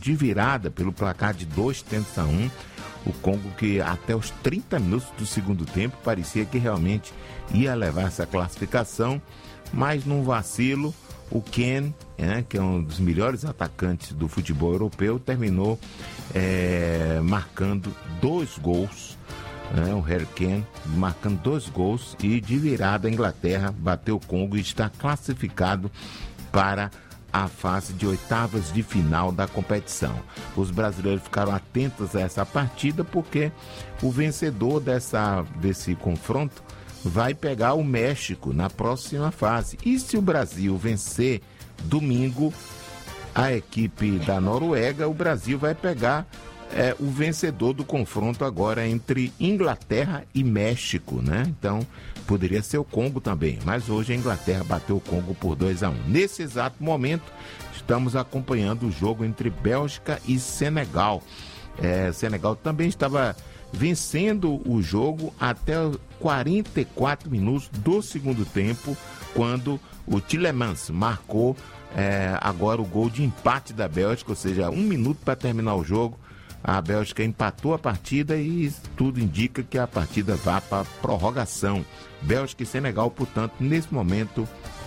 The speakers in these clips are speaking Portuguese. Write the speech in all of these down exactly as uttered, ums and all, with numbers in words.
de virada pelo placar de dois tentos a um. O Congo que até os trinta minutos do segundo tempo parecia que realmente ia levar essa classificação, mas num vacilo, o Ken, né, que é um dos melhores atacantes do futebol europeu, terminou é, marcando dois gols, né, o Harry Kane marcando dois gols, e de virada a Inglaterra bateu o Congo e está classificado para a fase de oitavas de final da competição. Os brasileiros ficaram atentos a essa partida porque o vencedor dessa, desse confronto vai pegar o México na próxima fase. E se o Brasil vencer domingo a equipe da Noruega, o Brasil vai pegar é, o vencedor do confronto agora entre Inglaterra e México, né? Então, poderia ser o Congo também, mas hoje a Inglaterra bateu o Congo por dois a um. Nesse exato momento, estamos acompanhando o jogo entre Bélgica e Senegal. É, o Senegal também estava vencendo o jogo até quarenta e quatro minutos do segundo tempo, quando o Tielemans marcou é, agora o gol de empate da Bélgica, ou seja, um minuto para terminar o jogo. A Bélgica empatou a partida e tudo indica que a partida vá para prorrogação. Bélgica e Senegal, portanto, nesse momento,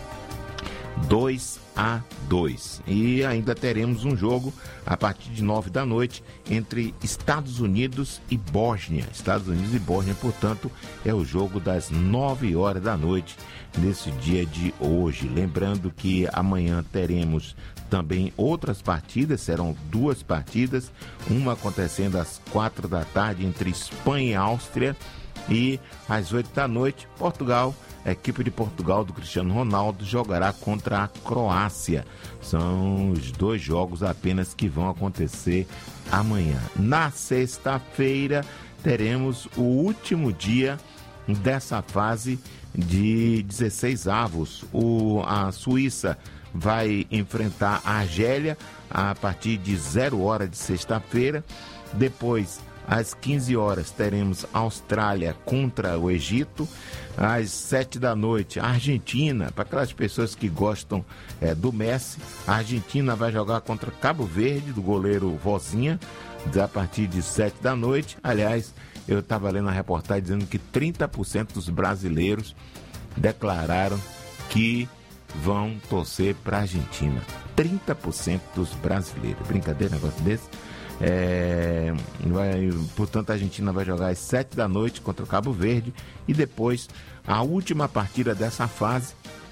dois a dois. E ainda teremos um jogo a partir de nove da noite entre Estados Unidos e Bósnia. Estados Unidos e Bósnia, portanto, é o jogo das nove horas da noite nesse dia de hoje. Lembrando que amanhã teremos também outras partidas, serão duas partidas, uma acontecendo às quatro da tarde entre Espanha e Áustria, e às oito da noite, Portugal, a equipe de Portugal do Cristiano Ronaldo jogará contra a Croácia. São os dois jogos apenas que vão acontecer amanhã. Na sexta-feira teremos o último dia dessa fase de dezesseis avos. O, a Suíça vai enfrentar a Argélia a partir de zero hora de sexta-feira. Depois, às quinze horas, teremos a Austrália contra o Egito. Às sete da noite, a Argentina, para aquelas pessoas que gostam é, do Messi, a Argentina vai jogar contra Cabo Verde, do goleiro Vozinha, a partir de sete da noite. Aliás, eu estava lendo a reportagem dizendo que trinta por cento dos brasileiros declararam que vão torcer para a Argentina. trinta por cento dos brasileiros. Brincadeira, negócio desse? É, vai, portanto, a Argentina vai jogar às sete da noite contra o Cabo Verde, e depois a última partida dessa fase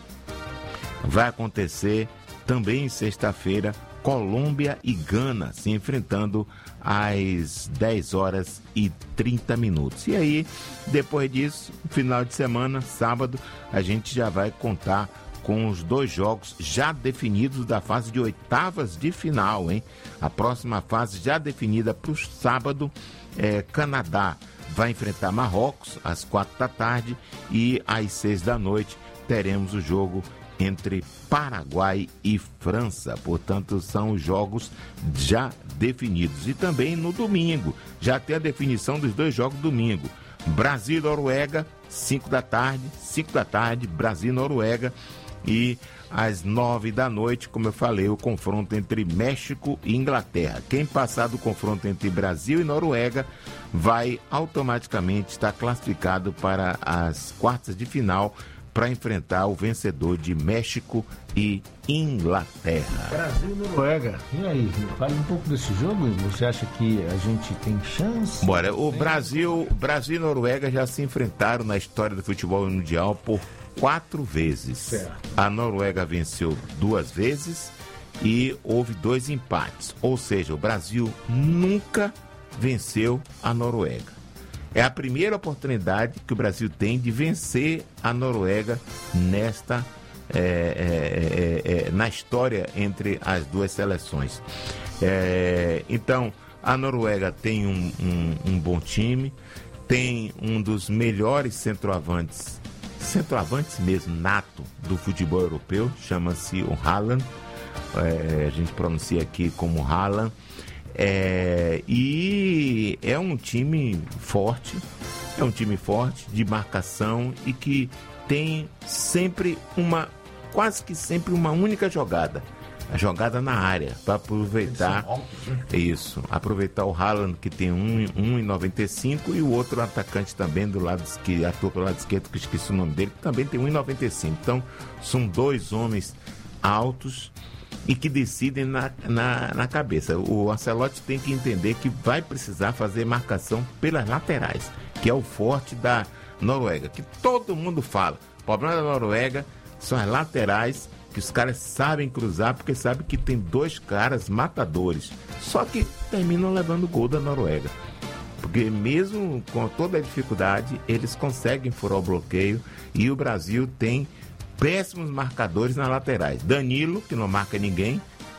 vai acontecer também em sexta-feira, Colômbia e Gana se enfrentando às dez horas e trinta minutos. E aí, depois disso, final de semana, sábado, a gente já vai contar com os dois jogos já definidos da fase de oitavas de final, hein? A próxima fase já definida para o sábado, é, Canadá vai enfrentar Marrocos às quatro da tarde, e às seis da noite teremos o jogo entre Paraguai e França. Portanto, são os jogos já definidos. E também no domingo, já tem a definição dos dois jogos domingo. Brasil e Noruega, cinco da tarde, cinco da tarde, Brasil e Noruega. E às nove da noite, como eu falei, o confronto entre México e Inglaterra. Quem passar do confronto entre Brasil e Noruega vai automaticamente estar classificado para as quartas de final para enfrentar o vencedor de México e Inglaterra. Brasil e Noruega. E aí, fale um pouco desse jogo. Você acha que a gente tem chance? Bora, o Brasil, Brasil e Noruega já se enfrentaram na história do futebol mundial por quatro vezes. Certo. A Noruega venceu duas vezes e houve dois empates. Ou seja, o Brasil nunca venceu a Noruega. É a primeira oportunidade que o Brasil tem de vencer a Noruega nesta é, é, é, é, na história entre as duas seleções. É, então, a Noruega tem um, um, um bom time, tem um dos melhores centroavantes, centroavantes mesmo, nato do futebol europeu, chama-se o Haaland, é, a gente pronuncia aqui como Haaland. É, e é um time forte, é um time forte de marcação e que tem sempre uma, quase que sempre uma única jogada. a jogada na área, para aproveitar isso, aproveitar o Haaland, que tem um e noventa e cinco, e o outro atacante também do lado que atua pelo lado esquerdo, que eu esqueci o nome dele, que também tem um e noventa e cinco. Então, são dois homens altos e que decidem na, na, na cabeça. O Ancelotti tem que entender que vai precisar fazer marcação pelas laterais, que é o forte da Noruega, que todo mundo fala. O problema da Noruega são as laterais, que os caras sabem cruzar, porque sabem que tem dois caras matadores. Só que terminam levando o gol da Noruega. Porque mesmo com toda a dificuldade, eles conseguem furar o bloqueio, e o Brasil tem péssimos marcadores nas laterais. Danilo, que não marca ninguém,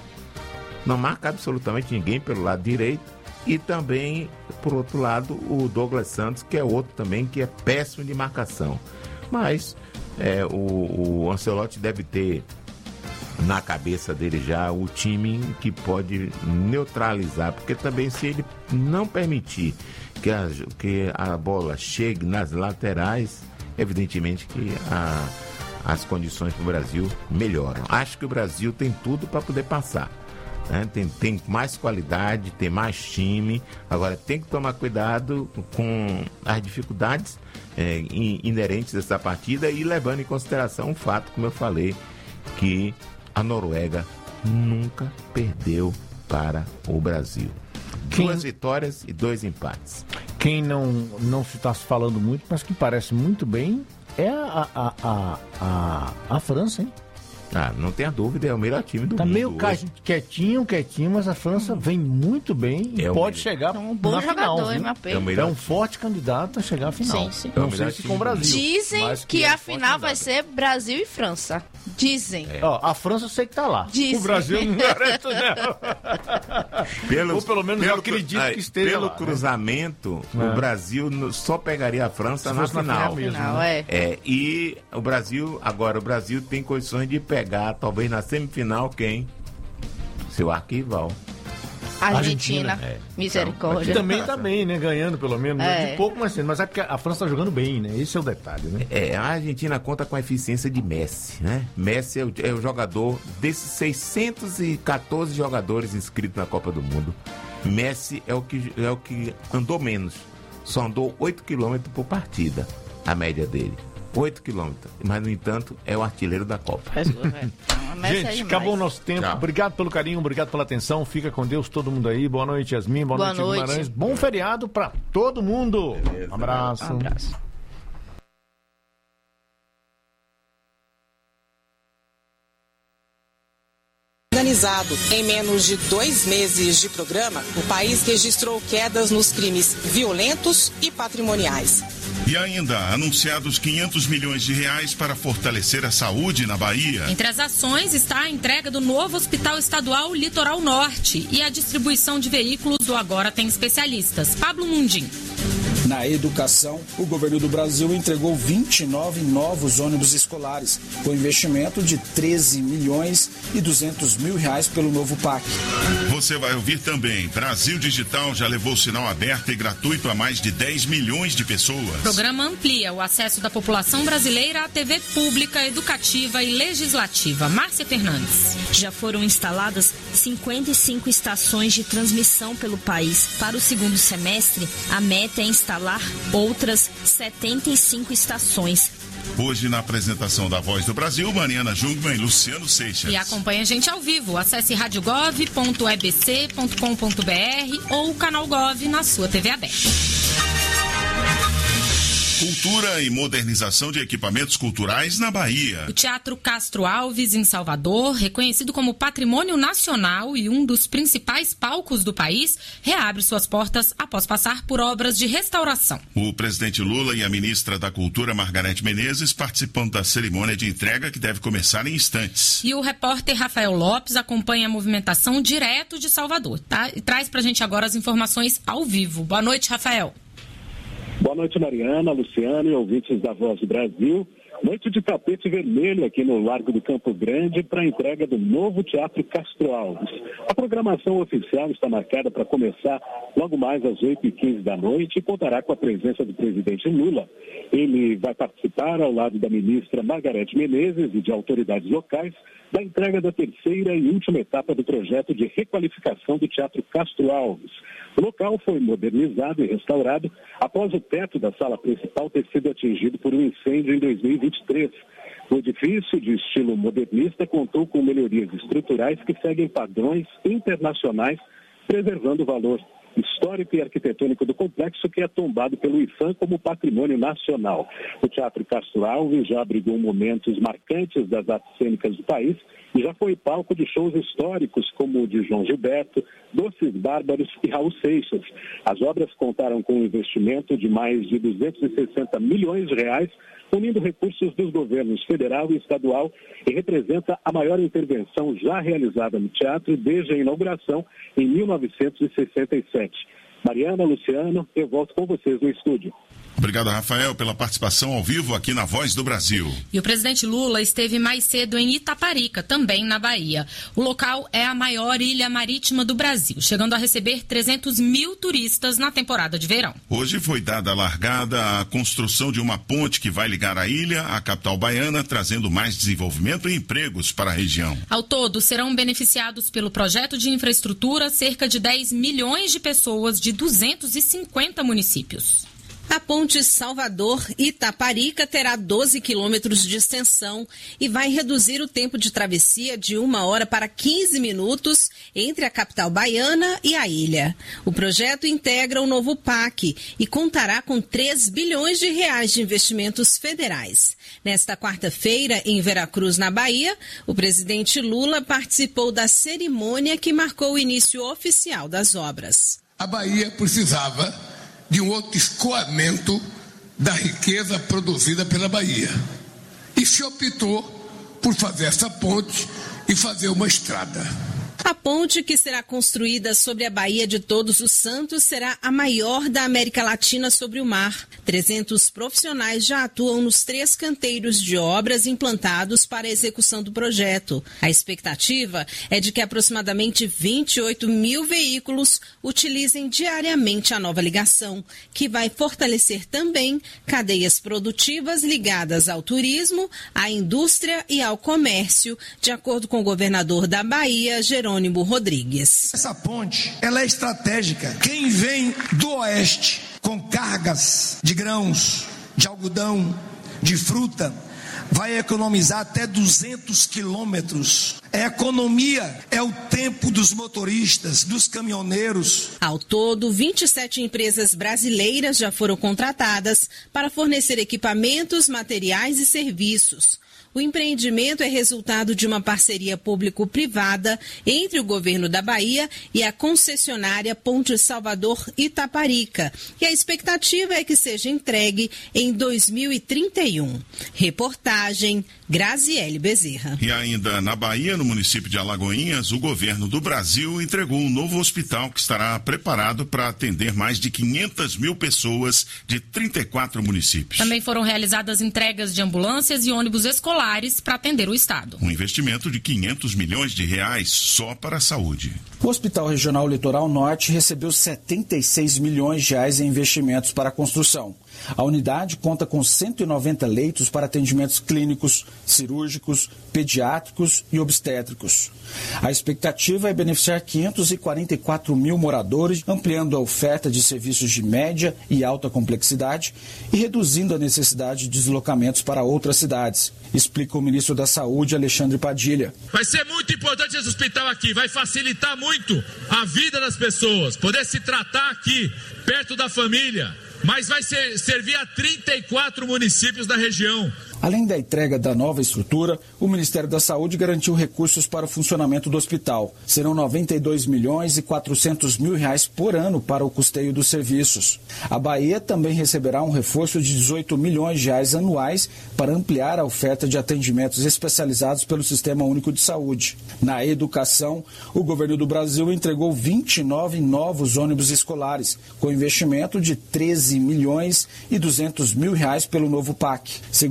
não marca absolutamente ninguém pelo lado direito, e também, por outro lado, o Douglas Santos, que é outro também que é péssimo de marcação. Mas é, o, o Ancelotti deve ter na cabeça dele já o time que pode neutralizar, porque também se ele não permitir que a, que a bola chegue nas laterais, evidentemente que a, as condições para o Brasil melhoram. Acho que o Brasil tem tudo para poder passar, né? Tem, tem mais qualidade, tem mais time. Agora tem que tomar cuidado com as dificuldades é, inerentes dessa partida, e levando em consideração o fato, como eu falei, que a Noruega nunca perdeu para o Brasil. Quem... Duas vitórias e dois empates. Quem não, não se está falando muito, mas que parece muito bem, é a, a, a, a, a França, hein? Ah, não tenha dúvida, é o melhor time do tá mundo. Tá meio quietinho, quietinho, mas a França vem muito bem e é pode melhor. chegar é um bom na jogador, final. É, é, é um forte candidato a chegar à final. Sim, sim. Não é sei se com o Brasil. Dizem que, que é a final vai ser Brasil e França. Dizem. É. Ó, a França eu sei que tá lá. Dizem. O Brasil não garanto, não. Pelos, Ou pelo menos pelo, eu acredito aí, que esteja Pelo lá, cruzamento, né? o Brasil só pegaria a França se na final. Na final, mesmo, final né? é. É, e o Brasil, agora, o Brasil tem condições de pegar, talvez na semifinal, quem? Seu arquival. Argentina. Argentina. É. Misericórdia. Que também tá bem, né? Ganhando pelo menos. É. De pouco, mas, mas é porque a França tá jogando bem, né? Esse é o detalhe, né? É, a Argentina conta com a eficiência de Messi, né? Messi é o, é o jogador desses seiscentos e quatorze jogadores inscritos na Copa do Mundo. Messi é o que, é o que andou menos. Só andou oito quilômetros por partida, a média dele. oito quilômetros. Mas, no entanto, é o artilheiro da Copa. Gente, acabou o nosso tempo. Tchau. Obrigado pelo carinho, obrigado pela atenção. Fica com Deus todo mundo aí. Boa noite, Yasmin. Boa, Boa noite, noite, Guimarães. Bom feriado pra todo mundo. Beleza, um abraço. Um abraço. Organizado. Em menos de dois meses de programa, o país registrou quedas nos crimes violentos e patrimoniais. E ainda, anunciados quinhentos milhões de reais para fortalecer a saúde na Bahia. Entre as ações está a entrega do novo Hospital Estadual Litoral Norte e a distribuição de veículos do Agora Tem Especialistas. Pablo Mundim. Na educação, o governo do Brasil entregou vinte e nove novos ônibus escolares, com investimento de treze milhões e duzentos mil reais pelo novo P A C. Você vai ouvir também, Brasil Digital já levou sinal aberto e gratuito a mais de dez milhões de pessoas. O programa amplia o acesso da população brasileira à T V pública, educativa e legislativa. Márcia Fernandes. Já foram instaladas cinquenta e cinco estações de transmissão pelo país. Para o segundo semestre, a meta é instalar outras setenta e cinco estações. Hoje, na apresentação da Voz do Brasil, Mariana Jungmann e Luciano Seixas. E acompanhe a gente ao vivo. Acesse radiogov ponto e b c ponto com ponto b r ou o canal Gov na sua T V aberta. Cultura e modernização de equipamentos culturais na Bahia. O Teatro Castro Alves, em Salvador, reconhecido como Patrimônio Nacional e um dos principais palcos do país, reabre suas portas após passar por obras de restauração. O presidente Lula e a ministra da Cultura, Margarete Menezes, participam da cerimônia de entrega que deve começar em instantes. E o repórter Rafael Lopes acompanha a movimentação direto de Salvador, tá? E traz pra gente agora as informações ao vivo. Boa noite, Rafael. Boa noite, Mariana, Luciano e ouvintes da Voz do Brasil. Noite de tapete vermelho aqui no Largo do Campo Grande para a entrega do novo Teatro Castro Alves. A programação oficial está marcada para começar logo mais às oito e quinze da noite e contará com a presença do presidente Lula. Ele vai participar ao lado da ministra Margarete Menezes e de autoridades locais da entrega da terceira e última etapa do projeto de requalificação do Teatro Castro Alves. O local foi modernizado e restaurado após o teto da sala principal ter sido atingido por um incêndio em dois mil e vinte e três. O edifício, de estilo modernista, contou com melhorias estruturais que seguem padrões internacionais, preservando o valor histórico e arquitetônico do complexo, que é tombado pelo I F A M como patrimônio nacional. O Teatro Castro Alves já abrigou momentos marcantes das artes cênicas do país e já foi palco de shows históricos como o de João Gilberto, Doces Bárbaros e Raul Seixas. As obras contaram com um investimento de mais de duzentos e sessenta milhões de reais, unindo recursos dos governos federal e estadual, e representa a maior intervenção já realizada no teatro desde a inauguração em mil novecentos e sessenta e sete. Mariana, Luciano, eu volto com vocês no estúdio. Obrigado, Rafael, pela participação ao vivo aqui na Voz do Brasil. E o presidente Lula esteve mais cedo em Itaparica, também na Bahia. O local é a maior ilha marítima do Brasil, chegando a receber trezentos mil turistas na temporada de verão. Hoje foi dada a largada à construção de uma ponte que vai ligar a ilha à capital baiana, trazendo mais desenvolvimento e empregos para a região. Ao todo, serão beneficiados pelo projeto de infraestrutura cerca de dez milhões de pessoas de duzentos e cinquenta municípios. A ponte Salvador-Itaparica terá doze quilômetros de extensão e vai reduzir o tempo de travessia de uma hora para quinze minutos entre a capital baiana e a ilha. O projeto integra o novo P A C e contará com três bilhões de reais de investimentos federais. Nesta quarta-feira, em Veracruz, na Bahia, o presidente Lula participou da cerimônia que marcou o início oficial das obras. A Bahia precisava de um outro escoamento da riqueza produzida pela Bahia. E se optou por fazer essa ponte e fazer uma estrada. A ponte, que será construída sobre a Baía de Todos os Santos, será a maior da América Latina sobre o mar. trezentos profissionais já atuam nos três canteiros de obras implantados para a execução do projeto. A expectativa é de que aproximadamente vinte e oito mil veículos utilizem diariamente a nova ligação, que vai fortalecer também cadeias produtivas ligadas ao turismo, à indústria e ao comércio, de acordo com o governador da Bahia, Jerônimo Rodrigues. Essa ponte, ela é estratégica. Quem vem do oeste com cargas de grãos, de algodão, de fruta, vai economizar até duzentos quilômetros. É economia, é o tempo dos motoristas, dos caminhoneiros. Ao todo, vinte e sete empresas brasileiras já foram contratadas para fornecer equipamentos, materiais e serviços. O empreendimento é resultado de uma parceria público-privada entre o governo da Bahia e a concessionária Ponte Salvador-Itaparica. E a expectativa é que seja entregue em dois mil e trinta e um. Reportagem Graziele Bezerra. E ainda na Bahia, no município de Alagoinhas, o governo do Brasil entregou um novo hospital que estará preparado para atender mais de quinhentas mil pessoas de trinta e quatro municípios. Também foram realizadas entregas de ambulâncias e ônibus escolares para atender o estado. Um investimento de quinhentos milhões de reais só para a saúde. O Hospital Regional Litoral Norte recebeu setenta e seis milhões de reais em investimentos para a construção. A unidade conta com cento e noventa leitos para atendimentos clínicos, cirúrgicos, pediátricos e obstétricos. A expectativa é beneficiar quinhentos e quarenta e quatro mil moradores, ampliando a oferta de serviços de média e alta complexidade e reduzindo a necessidade de deslocamentos para outras cidades, explica o ministro da Saúde, Alexandre Padilha. Vai ser muito importante esse hospital aqui, vai facilitar muito a vida das pessoas, poder se tratar aqui, perto da família, mas vai ser, servir a trinta e quatro municípios da região. Além da entrega da nova estrutura, o Ministério da Saúde garantiu recursos para o funcionamento do hospital. Serão noventa e dois milhões e quatrocentos mil reais por ano para o custeio dos serviços. A Bahia também receberá um reforço de dezoito milhões de reais anuais para ampliar a oferta de atendimentos especializados pelo Sistema Único de Saúde. Na educação, o governo do Brasil entregou vinte e nove novos ônibus escolares, com investimento de treze milhões e duzentos mil reais pelo novo P A C. Segundo o ministro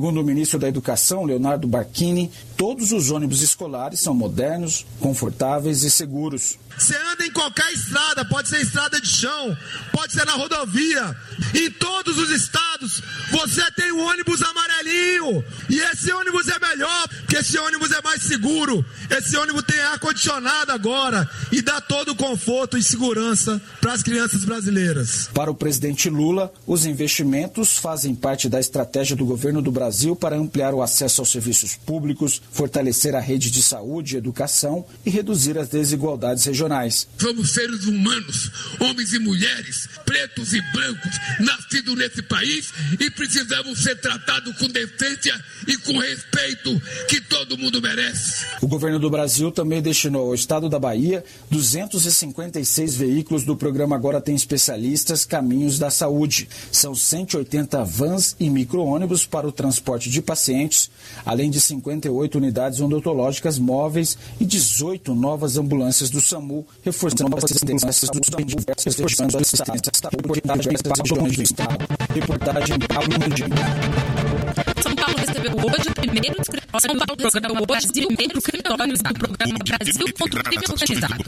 ministro da Educação, Leonardo Barquini, todos os ônibus escolares são modernos, confortáveis e seguros. Você anda em qualquer estrada, pode ser estrada de chão, pode ser na rodovia. Em todos os estados, você tem um ônibus amarelinho. E esse ônibus é melhor, porque esse ônibus é mais seguro. Esse ônibus tem ar-condicionado agora e dá todo o conforto e segurança para as crianças brasileiras. Para o presidente Lula, os investimentos fazem parte da estratégia do governo do Brasil para ampliar o acesso aos serviços públicos, fortalecer a rede de saúde e educação e reduzir as desigualdades regionais. Somos seres humanos, homens e mulheres, pretos e brancos, nascidos nesse país e precisamos ser tratados com decência e com respeito que todo mundo merece. O governo do Brasil também destinou ao estado da Bahia duzentos e cinquenta e seis veículos do programa Agora Tem Especialistas Caminhos da Saúde. São cento e oitenta vans e micro-ônibus para o transporte de pacientes, além de cinquenta e oito unidades odontológicas móveis e dezoito novas ambulâncias do SAMU, reforçando as assistências dos diversos reforçando a assistência da saúde do Estado. Reportagem Pablo Mundim. São Paulo recebeu hoje o primeiro escritório do programa Brasil entre os escritórios do programa Brasil contra o crime organizado.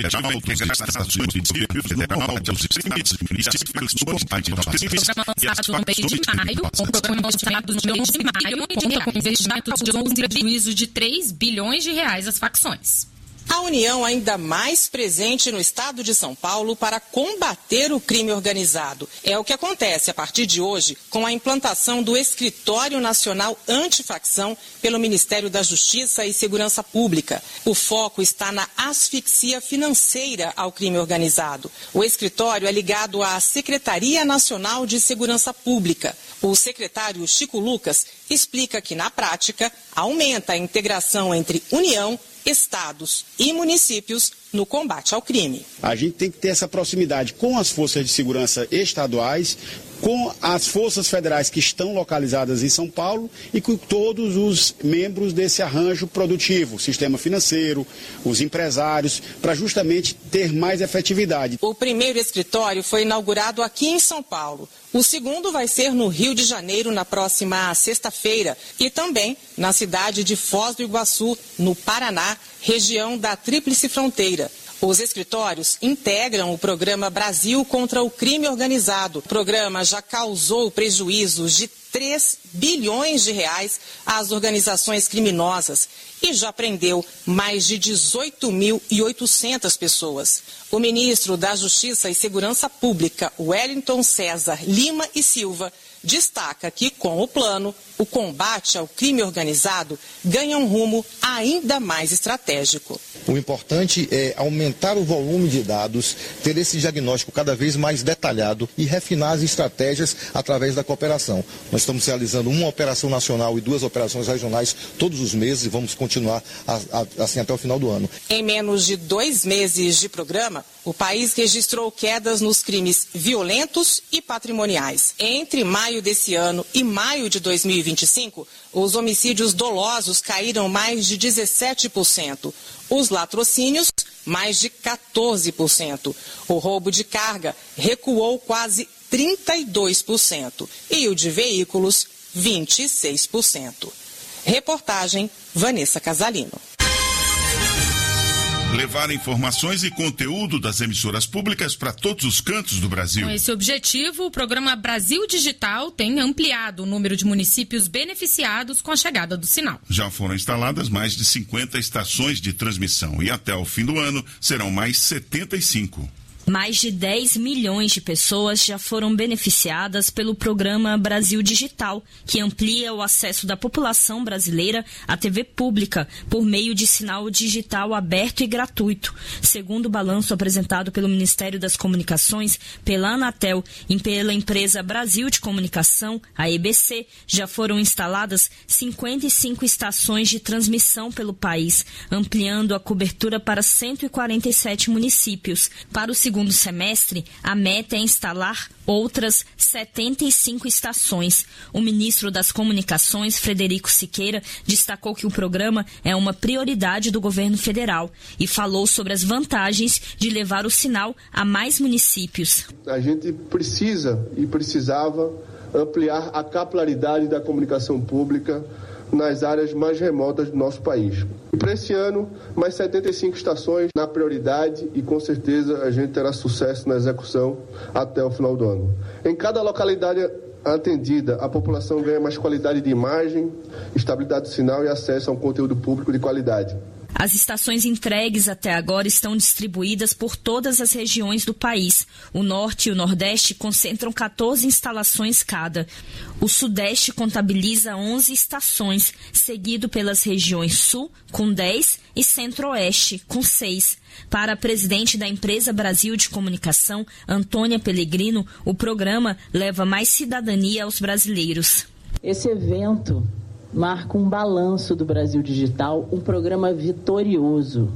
O programa lançado no mês de maio, com o programa lançado no mês de maio, conta com investimentos de onze prejuízo de três bilhões de reais às facções. A União ainda mais presente no estado de São Paulo para combater o crime organizado. É o que acontece a partir de hoje com a implantação do Escritório Nacional Antifacção pelo Ministério da Justiça e Segurança Pública. O foco está na asfixia financeira ao crime organizado. O escritório é ligado à Secretaria Nacional de Segurança Pública. O secretário Chico Lucas explica que, na prática, aumenta a integração entre União, estados e municípios no combate ao crime. A gente tem que ter essa proximidade com as forças de segurança estaduais, com as forças federais que estão localizadas em São Paulo e com todos os membros desse arranjo produtivo, o sistema financeiro, os empresários, para justamente ter mais efetividade. O primeiro escritório foi inaugurado aqui em São Paulo. O segundo vai ser no Rio de Janeiro na próxima sexta-feira e também na cidade de Foz do Iguaçu, no Paraná, região da Tríplice Fronteira. Os escritórios integram o programa Brasil contra o Crime Organizado. O programa já causou prejuízos de três bilhões de reais às organizações criminosas e já prendeu mais de dezoito mil e oitocentas pessoas. O ministro da Justiça e Segurança Pública, Wellington César Lima e Silva, destaca que, com o plano, o combate ao crime organizado ganha um rumo ainda mais estratégico. O importante é aumentar o volume de dados, ter esse diagnóstico cada vez mais detalhado e refinar as estratégias através da cooperação. Nós estamos realizando uma operação nacional e duas operações regionais todos os meses e vamos continuar a, a, assim até o final do ano. Em menos de dois meses de programa, o país registrou quedas nos crimes violentos e patrimoniais. Entre maio desse ano e maio de dois mil e vinte e cinco, os homicídios dolosos caíram mais de dezessete por cento. Os latrocínios, mais de quatorze por cento. O roubo de carga recuou quase trinta e dois por cento. E o de veículos, vinte e seis por cento. Reportagem Vanessa Casalino. Levar informações e conteúdo das emissoras públicas para todos os cantos do Brasil. Com esse objetivo, o programa Brasil Digital tem ampliado o número de municípios beneficiados com a chegada do sinal. Já foram instaladas mais de cinquenta estações de transmissão e até o fim do ano serão mais setenta e cinco. Mais de dez milhões de pessoas já foram beneficiadas pelo programa Brasil Digital, que amplia o acesso da população brasileira à T V pública por meio de sinal digital aberto e gratuito. Segundo o balanço apresentado pelo Ministério das Comunicações, pela Anatel e pela empresa Brasil de Comunicação, a E B C, já foram instaladas cinquenta e cinco estações de transmissão pelo país, ampliando a cobertura para cento e quarenta e sete municípios. Para o segundo segundo semestre, a meta é instalar outras setenta e cinco estações. O ministro das Comunicações, Frederico Siqueira, destacou que o programa é uma prioridade do governo federal e falou sobre as vantagens de levar o sinal a mais municípios. A gente precisa e precisava ampliar a capilaridade da comunicação pública nas áreas mais remotas do nosso país. E para esse ano, mais setenta e cinco estações na prioridade e com certeza a gente terá sucesso na execução até o final do ano. Em cada localidade atendida, a população ganha mais qualidade de imagem, estabilidade do sinal e acesso a um conteúdo público de qualidade. As estações entregues até agora estão distribuídas por todas as regiões do país. O Norte e o Nordeste concentram quatorze instalações cada. O Sudeste contabiliza onze estações, seguido pelas regiões Sul, com dez, e Centro-Oeste, com seis. Para a presidente da Empresa Brasil de Comunicação, Antônia Pellegrino, o programa leva mais cidadania aos brasileiros. Esse evento marca um balanço do Brasil Digital, um programa vitorioso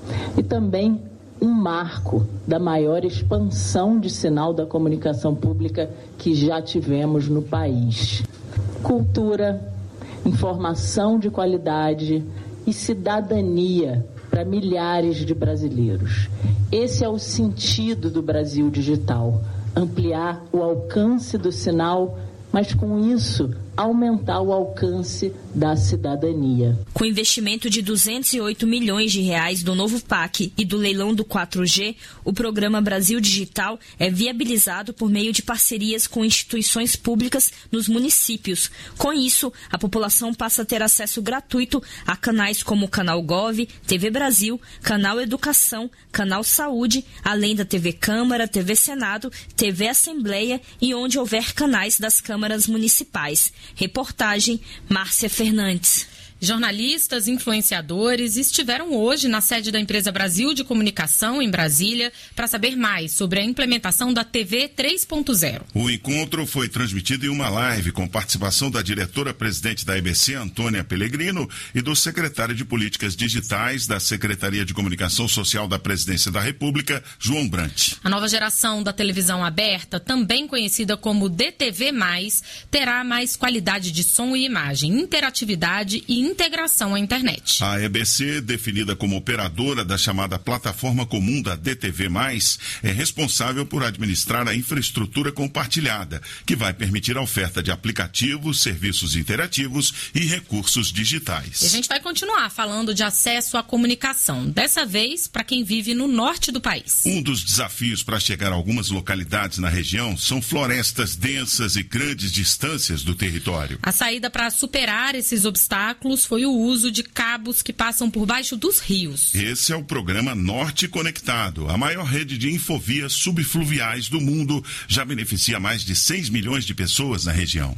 e também um marco da maior expansão de sinal da comunicação pública que já tivemos no país. Cultura, informação de qualidade e cidadania para milhares de brasileiros. Esse é o sentido do Brasil Digital, ampliar o alcance do sinal, mas com isso aumentar o alcance da cidadania. Com investimento de duzentos e oito milhões de reais do novo P A C e do leilão do quatro G, o programa Brasil Digital é viabilizado por meio de parcerias com instituições públicas nos municípios. Com isso, a população passa a ter acesso gratuito a canais como o Canal Gov, T V Brasil, Canal Educação, Canal Saúde, além da T V Câmara, T V Senado, T V Assembleia e onde houver canais das câmaras municipais. Reportagem Márcia Fernandes. Jornalistas, influenciadores estiveram hoje na sede da Empresa Brasil de Comunicação, em Brasília, para saber mais sobre a implementação da T V três ponto zero. O encontro foi transmitido em uma live com participação da diretora-presidente da E B C, Antônia Pellegrino, e do secretário de Políticas Digitais da Secretaria de Comunicação Social da Presidência da República, João Brant. A nova geração da televisão aberta, também conhecida como D T V mais, terá mais qualidade de som e imagem, interatividade e integração à internet. A E B C, definida como operadora da chamada plataforma comum da D T V mais, é responsável por administrar a infraestrutura compartilhada, que vai permitir a oferta de aplicativos, serviços interativos e recursos digitais. E a gente vai continuar falando de acesso à comunicação, dessa vez para quem vive no norte do país. Um dos desafios para chegar a algumas localidades na região são florestas densas e grandes distâncias do território. A saída para superar esses obstáculos foi o uso de cabos que passam por baixo dos rios. Esse é o programa Norte Conectado. A maior rede de infovias subfluviais do mundo, já beneficia mais de seis milhões de pessoas na região.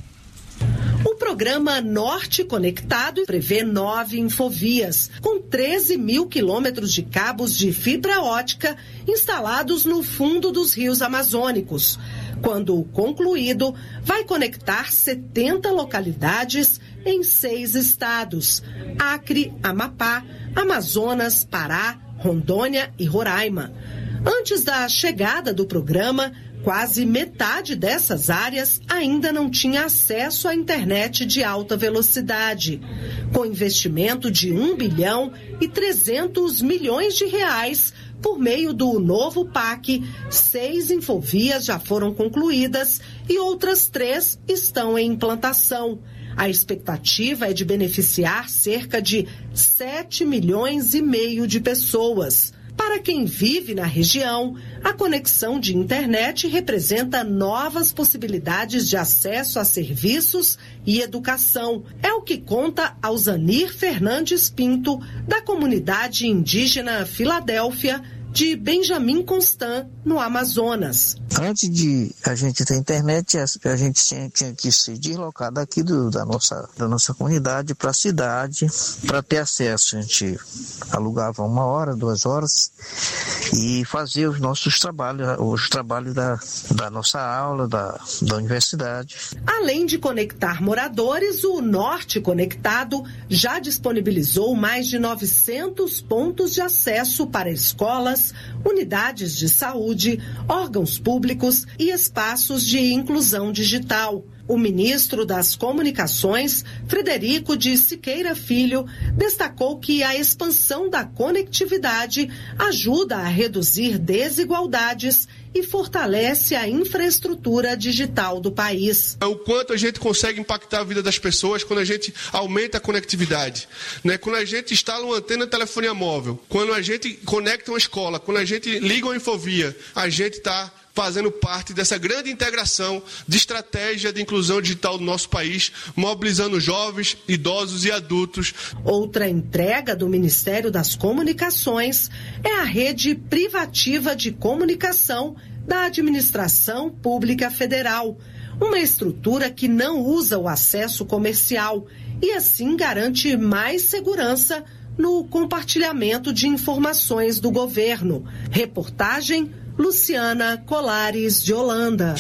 O programa Norte Conectado prevê nove infovias, com treze mil quilômetros de cabos de fibra ótica instalados no fundo dos rios amazônicos. Quando concluído, vai conectar setenta localidades em seis estados: Acre, Amapá, Amazonas, Pará, Rondônia e Roraima. Antes da chegada do programa, quase metade dessas áreas ainda não tinha acesso à internet de alta velocidade. Com investimento de um bilhão e trezentos milhões de reais, por meio do novo P A C, seis infovias já foram concluídas e outras três estão em implantação. A expectativa é de beneficiar cerca de sete milhões e meio de pessoas. Para quem vive na região, a conexão de internet representa novas possibilidades de acesso a serviços e educação. É o que conta Alzanir Fernandes Pinto, da comunidade indígena Filadélfia, de Benjamin Constant, no Amazonas. Antes de a gente ter internet, a gente tinha, tinha que se deslocar daqui do, da, nossa, da nossa comunidade para a cidade para ter acesso. A gente alugava uma hora, duas horas e fazia os nossos trabalhos, os trabalhos da, da nossa aula, da, da universidade. Além de conectar moradores, o Norte Conectado já disponibilizou mais de novecentos pontos de acesso para escolas, unidades de saúde, órgãos públicos e espaços de inclusão digital. O ministro das Comunicações, Frederico de Siqueira Filho, destacou que a expansão da conectividade ajuda a reduzir desigualdades e fortalece a infraestrutura digital do país. O quanto a gente consegue impactar a vida das pessoas quando a gente aumenta a conectividade, né? Quando a gente instala uma antena de telefonia móvel, quando a gente conecta uma escola, quando a gente liga uma infovia, a gente está fazendo parte dessa grande integração de estratégia de inclusão digital do nosso país, mobilizando jovens, idosos e adultos. Outra entrega do Ministério das Comunicações é a rede privativa de comunicação da Administração Pública Federal, uma estrutura que não usa o acesso comercial e assim garante mais segurança no compartilhamento de informações do governo. Reportagem Luciana Colares de Holanda.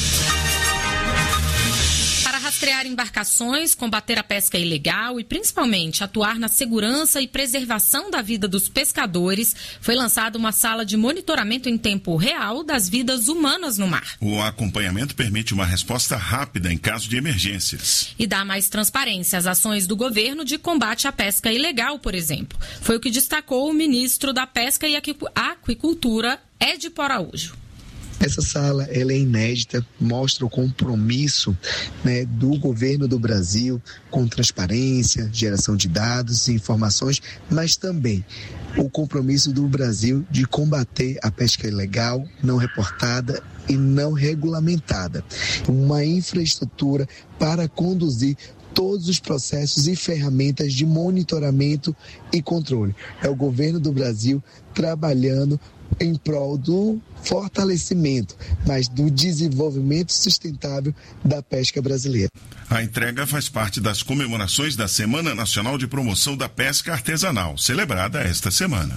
Para rastrear embarcações, combater a pesca ilegal e, principalmente, atuar na segurança e preservação da vida dos pescadores, foi lançada uma sala de monitoramento em tempo real das vidas humanas no mar. O acompanhamento permite uma resposta rápida em caso de emergências. E dá mais transparência às ações do governo de combate à pesca ilegal, por exemplo. Foi o que destacou o ministro da Pesca e Aquicultura, Edipo Araújo. Essa sala ela é inédita, mostra o compromisso, né, do governo do Brasil com transparência, geração de dados e informações, mas também o compromisso do Brasil de combater a pesca ilegal, não reportada e não regulamentada. Uma infraestrutura para conduzir todos os processos e ferramentas de monitoramento e controle. É o governo do Brasil trabalhando em prol do fortalecimento, mas do desenvolvimento sustentável da pesca brasileira. A entrega faz parte das comemorações da Semana Nacional de Promoção da Pesca Artesanal, celebrada esta semana.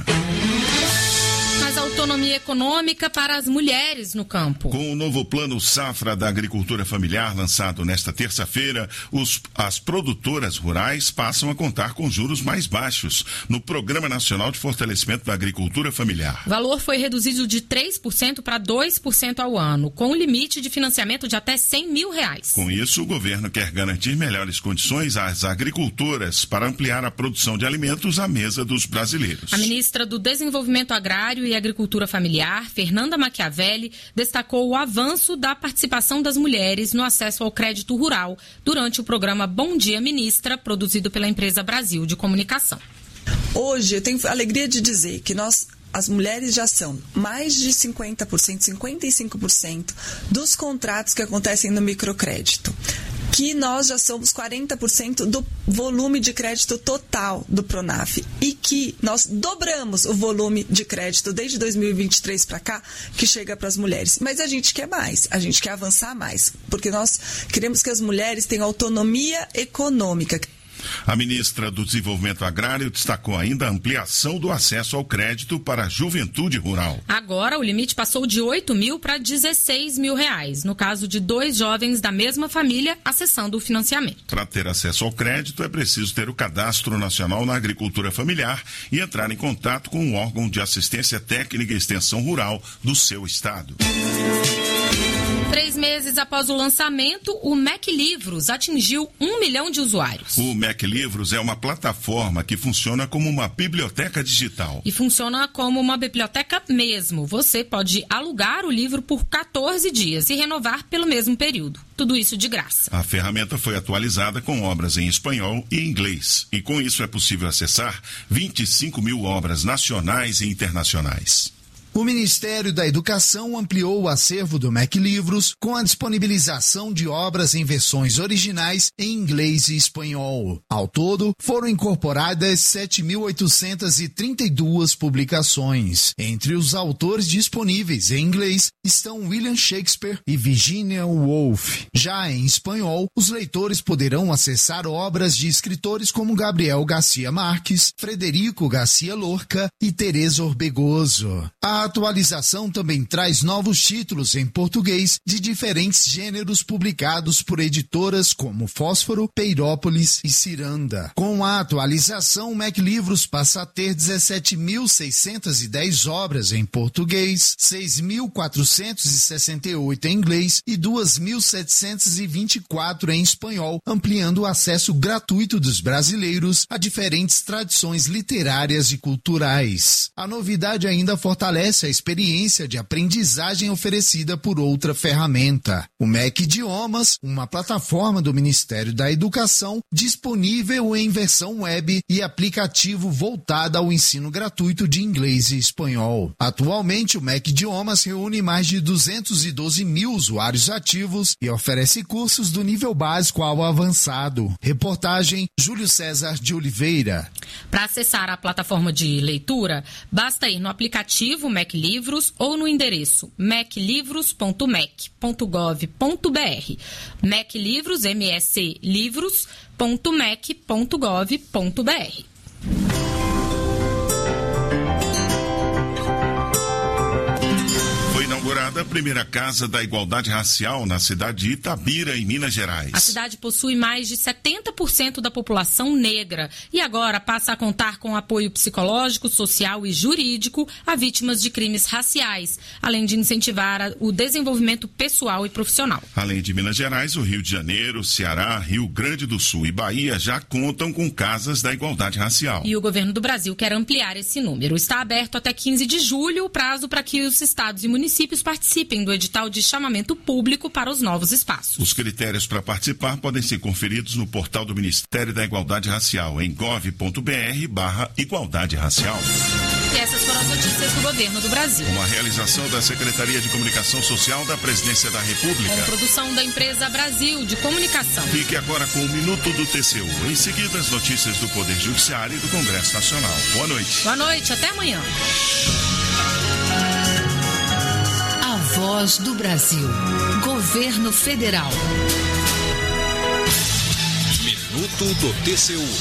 Mais autonomia econômica para as mulheres no campo. Com o novo Plano Safra da Agricultura Familiar lançado nesta terça-feira, os, as produtoras rurais passam a contar com juros mais baixos no Programa Nacional de Fortalecimento da Agricultura Familiar. O valor foi reduzido de três por cento para dois por cento ao ano, com um limite de financiamento de até cem mil reais. Com isso, o governo quer garantir melhores condições às agricultoras para ampliar a produção de alimentos à mesa dos brasileiros. A ministra do Desenvolvimento Agrário e Agricultura Familiar, Fernanda Machiavelli, destacou o avanço da participação das mulheres no acesso ao crédito rural durante o programa Bom Dia Ministra, produzido pela empresa Brasil de Comunicação. Hoje eu tenho a alegria de dizer que nós, as mulheres já são mais de cinquenta por cento, cinquenta e cinco por cento dos contratos que acontecem no microcrédito. Que nós já somos quarenta por cento do volume de crédito total do Pronaf e que nós dobramos o volume de crédito desde dois mil e vinte e três para cá, que chega para as mulheres. Mas a gente quer mais, a gente quer avançar mais, porque nós queremos que as mulheres tenham autonomia econômica. A ministra do Desenvolvimento Agrário destacou ainda a ampliação do acesso ao crédito para a juventude rural. Agora, o limite passou de oito mil para dezesseis mil reais, no caso de dois jovens da mesma família acessando o financiamento. Para ter acesso ao crédito, é preciso ter o Cadastro Nacional na Agricultura Familiar e entrar em contato com o órgão de assistência técnica e extensão rural do seu estado. Três meses após o lançamento, o Mac Livros atingiu um milhão de usuários. O Mac Livros é uma plataforma que funciona como uma biblioteca digital. E funciona como uma biblioteca mesmo. Você pode alugar o livro por quatorze dias e renovar pelo mesmo período. Tudo isso de graça. A ferramenta foi atualizada com obras em espanhol e inglês. E com isso é possível acessar vinte e cinco mil obras nacionais e internacionais. O Ministério da Educação ampliou o acervo do Mac Livros com a disponibilização de obras em versões originais em inglês e espanhol. Ao todo, foram incorporadas sete mil oitocentas e trinta e duas publicações. Entre os autores disponíveis em inglês estão William Shakespeare e Virginia Woolf. Já em espanhol, os leitores poderão acessar obras de escritores como Gabriel Garcia Marques, Frederico Garcia Lorca e Teresa Orbegoso. A A atualização também traz novos títulos em português de diferentes gêneros publicados por editoras como Fósforo, Peirópolis e Ciranda. Com a atualização, o Mac Livros passa a ter dezessete mil seiscentas e dez obras em português, seis mil quatrocentos e sessenta e oito em inglês e duas mil setecentos e vinte e quatro em espanhol, ampliando o acesso gratuito dos brasileiros a diferentes tradições literárias e culturais. A novidade ainda fortalece a experiência de aprendizagem oferecida por outra ferramenta, o Mac Idiomas, uma plataforma do Ministério da Educação disponível em versão web e aplicativo voltada ao ensino gratuito de inglês e espanhol. Atualmente, o Mac Idiomas reúne mais de duzentos e doze mil usuários ativos e oferece cursos do nível básico ao avançado. Reportagem Júlio César de Oliveira. Para acessar a plataforma de leitura, basta ir no aplicativo Mac Livros ou no endereço mac livros ponto mac ponto gov ponto br. Mac Livros, M S livros ponto mac ponto gov ponto br. Inaugurada a primeira Casa da Igualdade Racial na cidade de Itabira, em Minas Gerais. A cidade possui mais de setenta por cento da população negra e agora passa a contar com apoio psicológico, social e jurídico a vítimas de crimes raciais, além de incentivar o desenvolvimento pessoal e profissional. Além de Minas Gerais, o Rio de Janeiro, Ceará, Rio Grande do Sul e Bahia já contam com casas da igualdade racial. E o governo do Brasil quer ampliar esse número. Está aberto até quinze de julho o prazo para que os estados e municípios participem do edital de chamamento público para os novos espaços. Os critérios para participar podem ser conferidos no portal do Ministério da Igualdade Racial em gov ponto br barra igualdade racial. E essas foram as notícias do governo do Brasil. Uma realização da Secretaria de Comunicação Social da Presidência da República. Com produção da empresa Brasil de Comunicação. Fique agora com o Minuto do T C U. Em seguida, as notícias do Poder Judiciário e do Congresso Nacional. Boa noite. Boa noite, até amanhã. Voz do Brasil. Governo Federal. Minuto do T C U.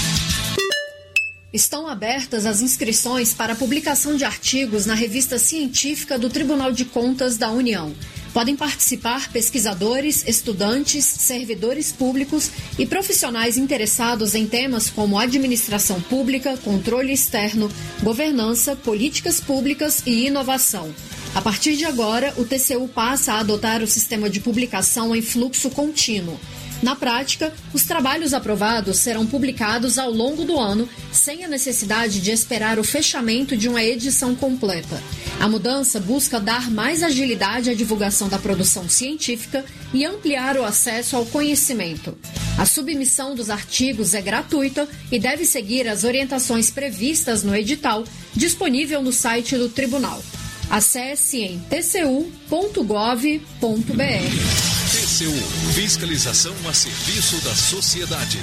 Estão abertas as inscrições para a publicação de artigos na revista científica do Tribunal de Contas da União. Podem participar pesquisadores, estudantes, servidores públicos e profissionais interessados em temas como administração pública, controle externo, governança, políticas públicas e inovação. A partir de agora, o T C U passa a adotar o sistema de publicação em fluxo contínuo. Na prática, os trabalhos aprovados serão publicados ao longo do ano, sem a necessidade de esperar o fechamento de uma edição completa. A mudança busca dar mais agilidade à divulgação da produção científica e ampliar o acesso ao conhecimento. A submissão dos artigos é gratuita e deve seguir as orientações previstas no edital, disponível no site do Tribunal. Acesse em t c u ponto gov ponto br. T C U, fiscalização a serviço da sociedade.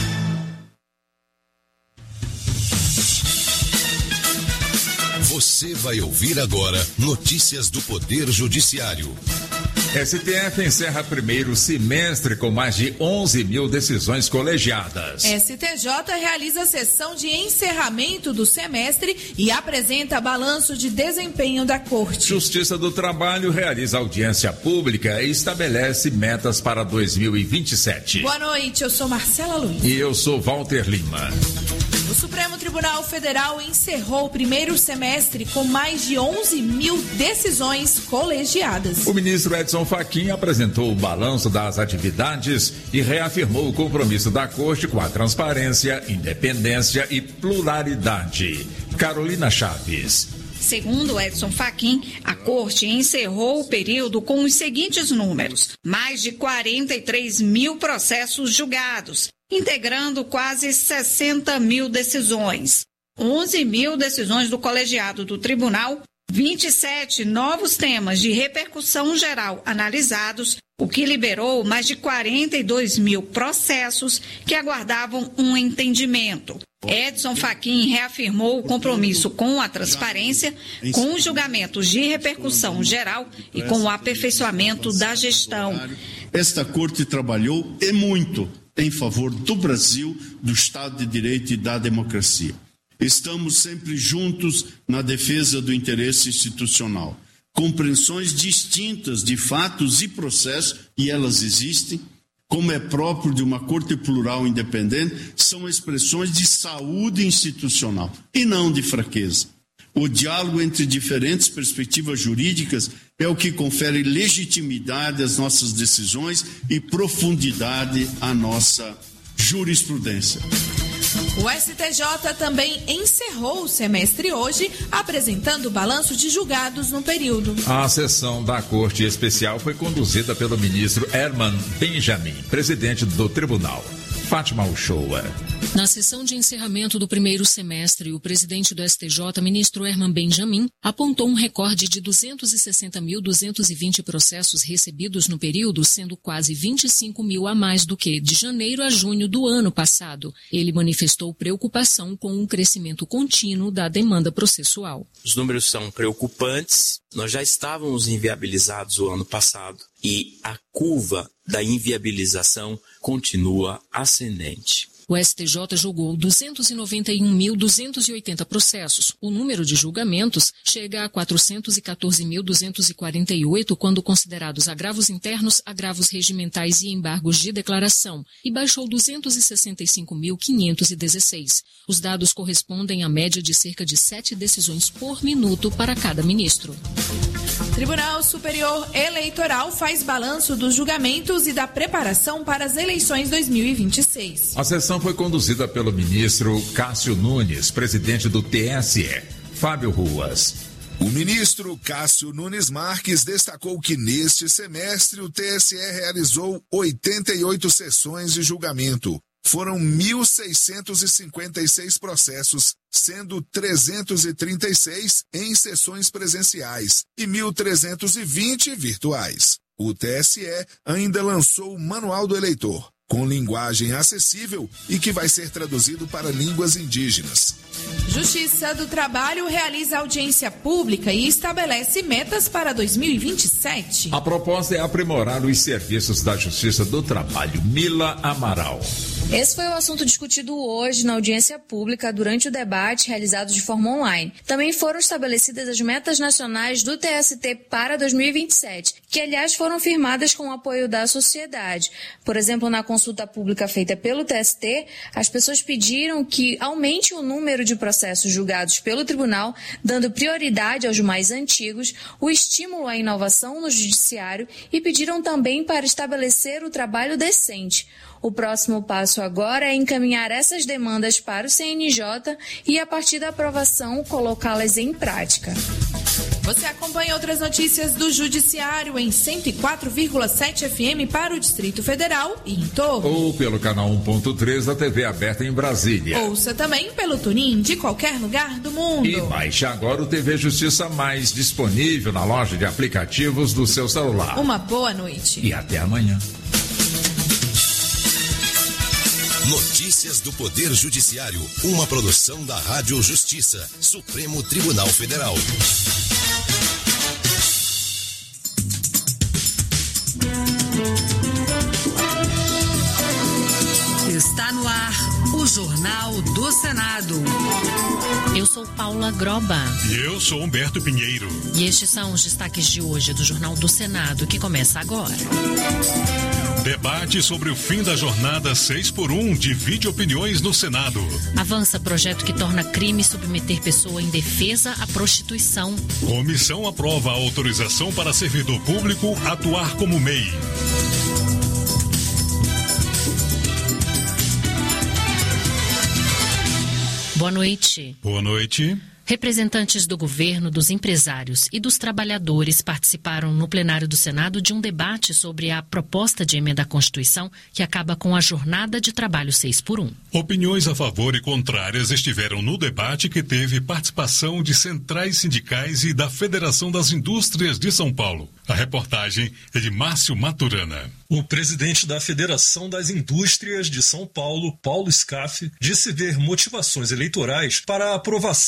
Você vai ouvir agora notícias do Poder Judiciário. S T F encerra primeiro semestre com mais de onze mil decisões colegiadas. S T J realiza sessão de encerramento do semestre e apresenta balanço de desempenho da Corte. Justiça do Trabalho realiza audiência pública e estabelece metas para dois mil e vinte e sete. Boa noite, eu sou Marcela Luiz. E eu sou Walter Lima. O Supremo Tribunal Federal encerrou o primeiro semestre com mais de onze mil decisões colegiadas. O ministro Edson Fachin apresentou o balanço das atividades e reafirmou o compromisso da Corte com a transparência, independência e pluralidade. Carolina Chaves. Segundo Edson Fachin, a Corte encerrou o período com os seguintes números: mais de quarenta e três mil processos julgados, integrando quase sessenta mil decisões, onze mil decisões do colegiado do tribunal, vinte e sete novos temas de repercussão geral analisados, o que liberou mais de quarenta e dois mil processos que aguardavam um entendimento. Edson Fachin reafirmou o compromisso com a transparência, com os julgamentos de repercussão geral e com o aperfeiçoamento da gestão. Esta Corte trabalhou e muito em favor do Brasil, do Estado de Direito e da democracia. Estamos sempre juntos na defesa do interesse institucional. Compreensões distintas de fatos e processos, e elas existem, como é próprio de uma corte plural independente, são expressões de saúde institucional e não de fraqueza. O diálogo entre diferentes perspectivas jurídicas é o que confere legitimidade às nossas decisões e profundidade à nossa jurisprudência. O S T J também encerrou o semestre hoje, apresentando o balanço de julgados no período. A sessão da Corte Especial foi conduzida pelo ministro Herman Benjamin, presidente do tribunal. Fátima Uchoa. Na sessão de encerramento do primeiro semestre, o presidente do S T J, ministro Herman Benjamin, apontou um recorde de duzentos e sessenta mil duzentos e vinte processos recebidos no período, sendo quase vinte e cinco mil a mais do que de janeiro a junho do ano passado. Ele manifestou preocupação com um crescimento contínuo da demanda processual. Os números são preocupantes. Nós já estávamos inviabilizados o ano passado e a curva da inviabilização continua ascendente. O S T J julgou duzentos e noventa e um mil duzentos e oitenta processos. O número de julgamentos chega a quatrocentos e quatorze mil duzentos e quarenta e oito quando considerados agravos internos, agravos regimentais e embargos de declaração, e baixou duzentos e sessenta e cinco mil quinhentos e dezesseis. Os dados correspondem à média de cerca de sete decisões por minuto para cada ministro. Tribunal Superior Eleitoral faz balanço dos julgamentos e da preparação para as eleições dois mil e vinte e seis. A sessão foi conduzida pelo ministro Cássio Nunes, presidente do T S E. Fábio Ruas. O ministro Cássio Nunes Marques destacou que neste semestre o T S E realizou oitenta e oito sessões de julgamento. Foram mil seiscentos e cinquenta e seis processos, sendo trezentos e trinta e seis em sessões presenciais e mil trezentos e vinte virtuais. O T S E ainda lançou o Manual do Eleitor, com linguagem acessível e que vai ser traduzido para línguas indígenas. Justiça do Trabalho realiza audiência pública e estabelece metas para dois mil e vinte e sete. A proposta é aprimorar os serviços da Justiça do Trabalho. Mila Amaral. Esse foi o assunto discutido hoje na audiência pública durante o debate realizado de forma online. Também foram estabelecidas as metas nacionais do T S T para dois mil e vinte e sete, que aliás foram firmadas com o apoio da sociedade. Por exemplo, na consulta pública feita pelo T S T, as pessoas pediram que aumente o número de processos julgados pelo tribunal, dando prioridade aos mais antigos, o estímulo à inovação no judiciário e pediram também para estabelecer o trabalho decente. O próximo passo agora é encaminhar essas demandas para o C N J e, a partir da aprovação, colocá-las em prática. Você acompanha outras notícias do Judiciário em cento e quatro vírgula sete F M para o Distrito Federal e em torno. Ou pelo canal um ponto três da T V aberta em Brasília. Ouça também pelo TuneIn de qualquer lugar do mundo. E baixe agora o T V Justiça Mais, disponível na loja de aplicativos do seu celular. Uma boa noite. E até amanhã. Notícias do Poder Judiciário, uma produção da Rádio Justiça, Supremo Tribunal Federal. Está no ar o Jornal do Senado. Eu sou Paula Groba. E eu sou Humberto Pinheiro. E estes são os destaques de hoje do Jornal do Senado, que começa agora. Debate sobre o fim da jornada seis por um divide opiniões no Senado. Avança projeto que torna crime submeter pessoa indefesa à prostituição. Comissão aprova a autorização para servidor público atuar como M E I. Boa noite. Boa noite. Representantes do governo, dos empresários e dos trabalhadores participaram no plenário do Senado de um debate sobre a proposta de emenda à Constituição que acaba com a jornada de trabalho seis por um. Opiniões a favor e contrárias estiveram no debate, que teve participação de centrais sindicais e da Federação das Indústrias de São Paulo. A reportagem é de Márcio Maturana. O presidente da Federação das Indústrias de São Paulo, Paulo Scaff, disse ver motivações eleitorais para a aprovação da proposta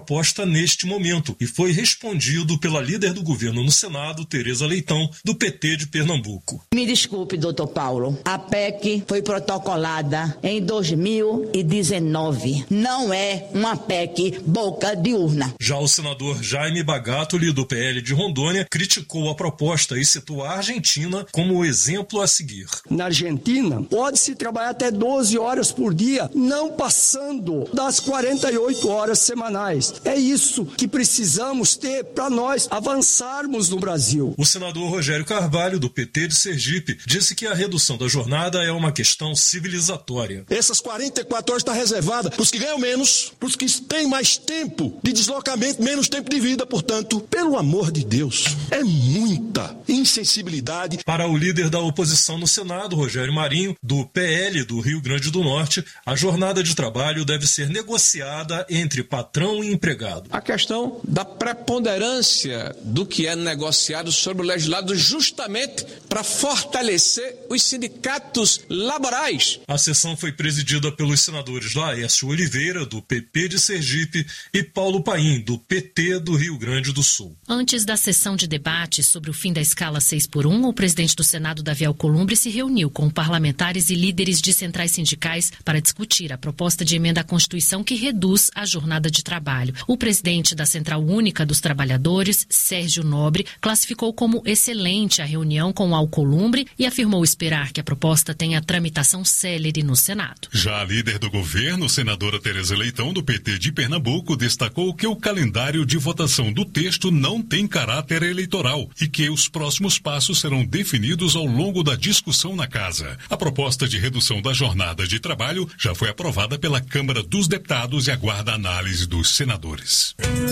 proposta neste momento e foi respondido pela líder do governo no Senado, Tereza Leitão, do P T de Pernambuco. Me desculpe, doutor Paulo, a P E C foi protocolada em dois mil e dezenove. Não é uma P E C boca de urna. Já o senador Jaime Bagatoli, do P L de Rondônia, criticou a proposta e citou a Argentina como o exemplo a seguir. Na Argentina, pode-se trabalhar até doze horas por dia, não passando das quarenta e oito horas semanais. É isso que precisamos ter para nós avançarmos no Brasil. O senador Rogério Carvalho, do P T de Sergipe, disse que a redução da jornada é uma questão civilizatória. Essas quarenta e quatro horas estão reservadas para os que ganham menos, para os que têm mais tempo de deslocamento, menos tempo de vida. Portanto, pelo amor de Deus, é muita insensibilidade. Para o líder da oposição no Senado, Rogério Marinho, do P L do Rio Grande do Norte, a jornada de trabalho deve ser negociada entre patrão e empregado. A questão da preponderância do que é negociado sobre o legislado justamente para fortalecer os sindicatos laborais. A sessão foi presidida pelos senadores Laércio Oliveira, do P P de Sergipe, e Paulo Paim, do P T do Rio Grande do Sul. Antes da sessão de debate sobre o fim da escala seis por um, o presidente do Senado, Davi Alcolumbre, se reuniu com parlamentares e líderes de centrais sindicais para discutir a proposta de emenda à Constituição que reduz a jornada de trabalho. O presidente da Central Única dos Trabalhadores, Sérgio Nobre, classificou como excelente a reunião com Alcolumbre e afirmou esperar que a proposta tenha tramitação célere no Senado. Já a líder do governo, senadora Tereza Leitão, do P T de Pernambuco, destacou que o calendário de votação do texto não tem caráter eleitoral e que os próximos passos serão definidos ao longo da discussão na Casa. A proposta de redução da jornada de trabalho já foi aprovada pela Câmara dos Deputados e aguarda a análise dos senadores.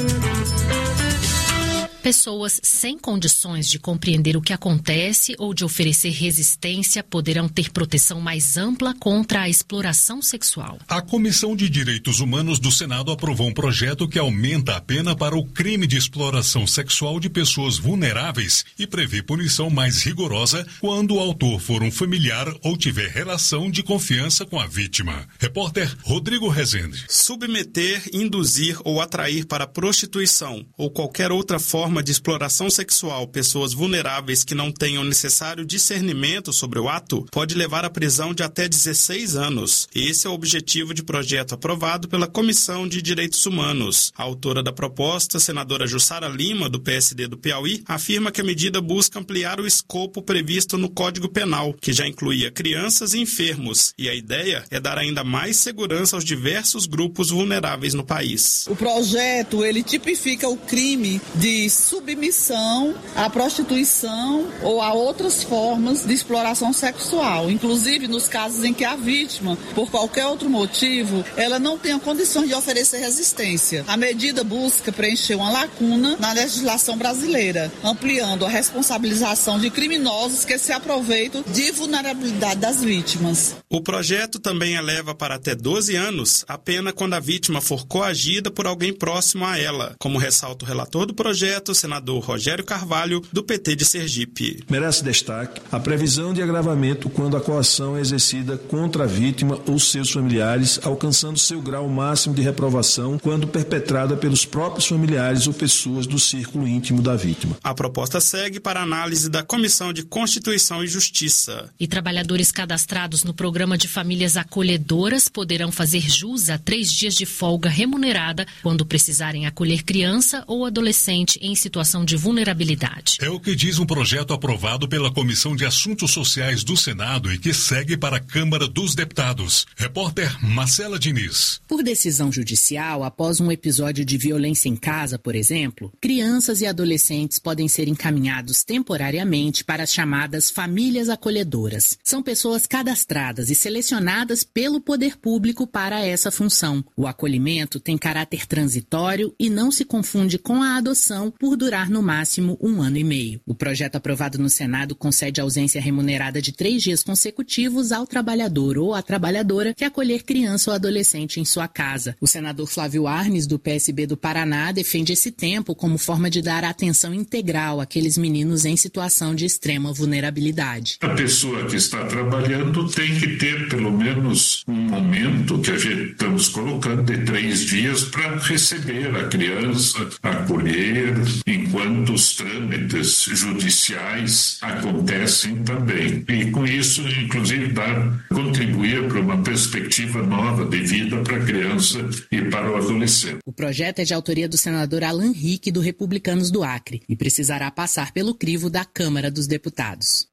Pessoas sem condições de compreender o que acontece ou de oferecer resistência poderão ter proteção mais ampla contra a exploração sexual. A Comissão de Direitos Humanos do Senado aprovou um projeto que aumenta a pena para o crime de exploração sexual de pessoas vulneráveis e prevê punição mais rigorosa quando o autor for um familiar ou tiver relação de confiança com a vítima. Repórter Rodrigo Rezende. Submeter, induzir ou atrair para prostituição ou qualquer outra forma de exploração sexual pessoas vulneráveis que não tenham necessário discernimento sobre o ato pode levar à prisão de até dezesseis anos. Esse é o objetivo de projeto aprovado pela Comissão de Direitos Humanos. A autora da proposta, senadora Jussara Lima, do P S D do Piauí, afirma que a medida busca ampliar o escopo previsto no Código Penal, que já incluía crianças e enfermos, e a ideia é dar ainda mais segurança aos diversos grupos vulneráveis no país. O projeto, ele tipifica o crime de submissão à prostituição ou a outras formas de exploração sexual, inclusive nos casos em que a vítima, por qualquer outro motivo, ela não tenha condições de oferecer resistência. A medida busca preencher uma lacuna na legislação brasileira, ampliando a responsabilização de criminosos que se aproveitam de vulnerabilidade das vítimas. O projeto também eleva para até doze anos a pena quando a vítima for coagida por alguém próximo a ela, como ressalta o relator do projeto, senador Rogério Carvalho, do P T de Sergipe. Merece destaque a previsão de agravamento quando a coação é exercida contra a vítima ou seus familiares, alcançando seu grau máximo de reprovação quando perpetrada pelos próprios familiares ou pessoas do círculo íntimo da vítima. A proposta segue para análise da Comissão de Constituição e Justiça. E trabalhadores cadastrados no Programa de Famílias Acolhedoras poderão fazer jus a três dias de folga remunerada quando precisarem acolher criança ou adolescente em situação de vulnerabilidade. É o que diz um projeto aprovado pela Comissão de Assuntos Sociais do Senado e que segue para a Câmara dos Deputados. Repórter Marcela Diniz. Por decisão judicial, após um episódio de violência em casa, por exemplo, crianças e adolescentes podem ser encaminhados temporariamente para as chamadas famílias acolhedoras. São pessoas cadastradas e selecionadas pelo poder público para essa função. O acolhimento tem caráter transitório e não se confunde com a adoção, por durar no máximo um ano e meio. O projeto aprovado no Senado concede ausência remunerada de três dias consecutivos ao trabalhador ou à trabalhadora que acolher criança ou adolescente em sua casa. O senador Flávio Arnes, do P S B do Paraná, defende esse tempo como forma de dar atenção integral àqueles meninos em situação de extrema vulnerabilidade. A pessoa que está trabalhando tem que ter pelo menos um momento que a gente estamos colocando de três dias para receber a criança, acolher, enquanto os trâmites judiciais acontecem também. E com isso, inclusive, dar, contribuir para uma perspectiva nova de vida para a criança e para o adolescente. O projeto é de autoria do senador Alan Rick, do Republicanos do Acre, e precisará passar pelo crivo da Câmara dos Deputados.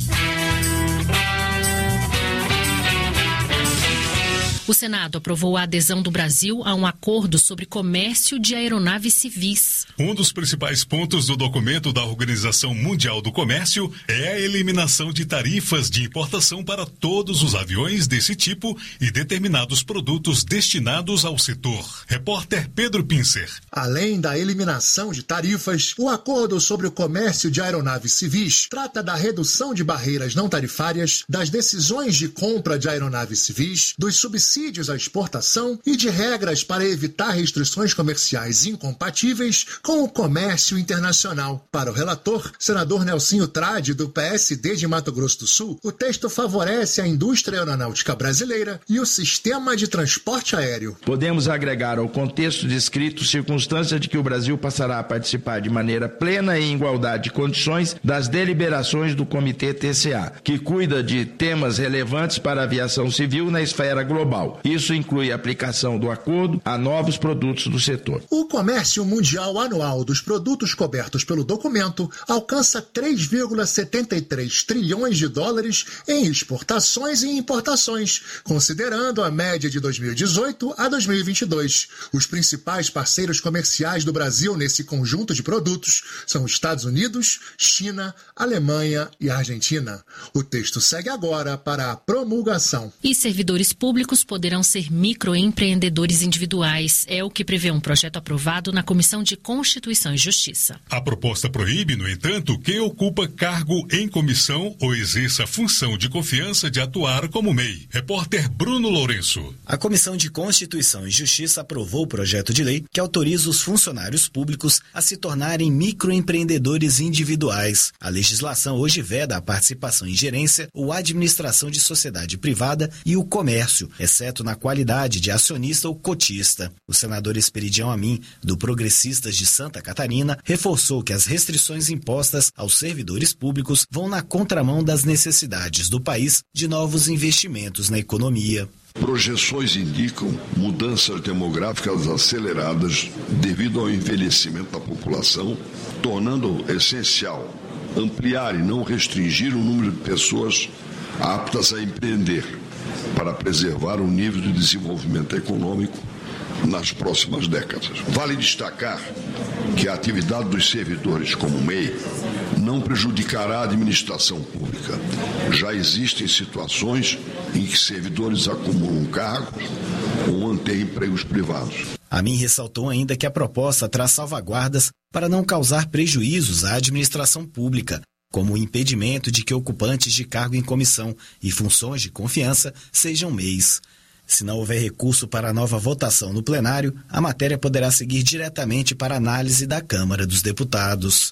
O Senado aprovou a adesão do Brasil a um acordo sobre comércio de aeronaves civis. Um dos principais pontos do documento da Organização Mundial do Comércio é a eliminação de tarifas de importação para todos os aviões desse tipo e determinados produtos destinados ao setor. Repórter Pedro Pincer. Além da eliminação de tarifas, o acordo sobre o comércio de aeronaves civis trata da redução de barreiras não tarifárias, das decisões de compra de aeronaves civis, dos subsídios subsídios à exportação e de regras para evitar restrições comerciais incompatíveis com o comércio internacional. Para o relator, senador Nelsinho Trade, do P S D de Mato Grosso do Sul, o texto favorece a indústria aeronáutica brasileira e o sistema de transporte aéreo. Podemos agregar ao contexto descrito circunstância de que o Brasil passará a participar de maneira plena e em igualdade de condições das deliberações do Comitê T C A, que cuida de temas relevantes para a aviação civil na esfera global. Isso inclui a aplicação do acordo a novos produtos do setor. O comércio mundial anual dos produtos cobertos pelo documento alcança três vírgula setenta e três trilhões de dólares em exportações e importações, considerando a média de dois mil e dezoito a dois mil e vinte e dois. Os principais parceiros comerciais do Brasil nesse conjunto de produtos são Estados Unidos, China, Alemanha e Argentina. O texto segue agora para a promulgação. E servidores públicos poderão ser microempreendedores individuais. É o que prevê um projeto aprovado na Comissão de Constituição e Justiça. A proposta proíbe, no entanto, quem ocupa cargo em comissão ou exerça função de confiança de atuar como M E I. Repórter Bruno Lourenço. A Comissão de Constituição e Justiça aprovou o projeto de lei que autoriza os funcionários públicos a se tornarem microempreendedores individuais. A legislação hoje veda a participação em gerência ou administração de sociedade privada e o comércio, exceto na qualidade de acionista ou cotista. O senador Esperidião Amin, do Progressistas de Santa Catarina, reforçou que as restrições impostas aos servidores públicos vão na contramão das necessidades do país de novos investimentos na economia. Projeções indicam mudanças demográficas aceleradas devido ao envelhecimento da população, tornando essencial ampliar e não restringir o número de pessoas aptas a empreender, para preservar o nível de desenvolvimento econômico nas próximas décadas. Vale destacar que a atividade dos servidores como M E I não prejudicará a administração pública. Já existem situações em que servidores acumulam cargos ou mantêm empregos privados. Amin ressaltou ainda que a proposta traz salvaguardas para não causar prejuízos à administração pública, como o impedimento de que ocupantes de cargo em comissão e funções de confiança sejam M E Is. Se não houver recurso para a nova votação no plenário, a matéria poderá seguir diretamente para análise da Câmara dos Deputados.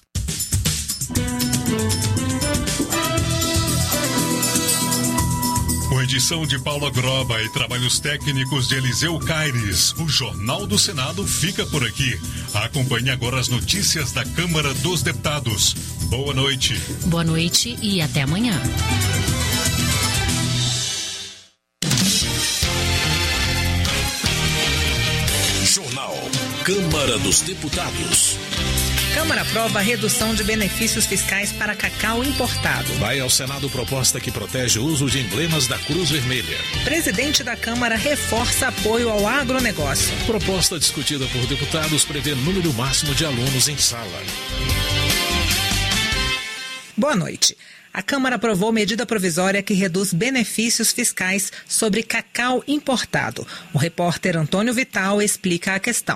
Com edição de Paula Groba e trabalhos técnicos de Eliseu Caires, o Jornal do Senado fica por aqui. Acompanhe agora as notícias da Câmara dos Deputados. Boa noite. Boa noite e até amanhã. Jornal Câmara dos Deputados. Câmara aprova a redução de benefícios fiscais para cacau importado. Vai ao Senado proposta que protege o uso de emblemas da Cruz Vermelha. Presidente da Câmara reforça apoio ao agronegócio. Proposta discutida por deputados prevê número máximo de alunos em sala. Boa noite. A Câmara aprovou medida provisória que reduz benefícios fiscais sobre cacau importado. O repórter Antônio Vital explica a questão.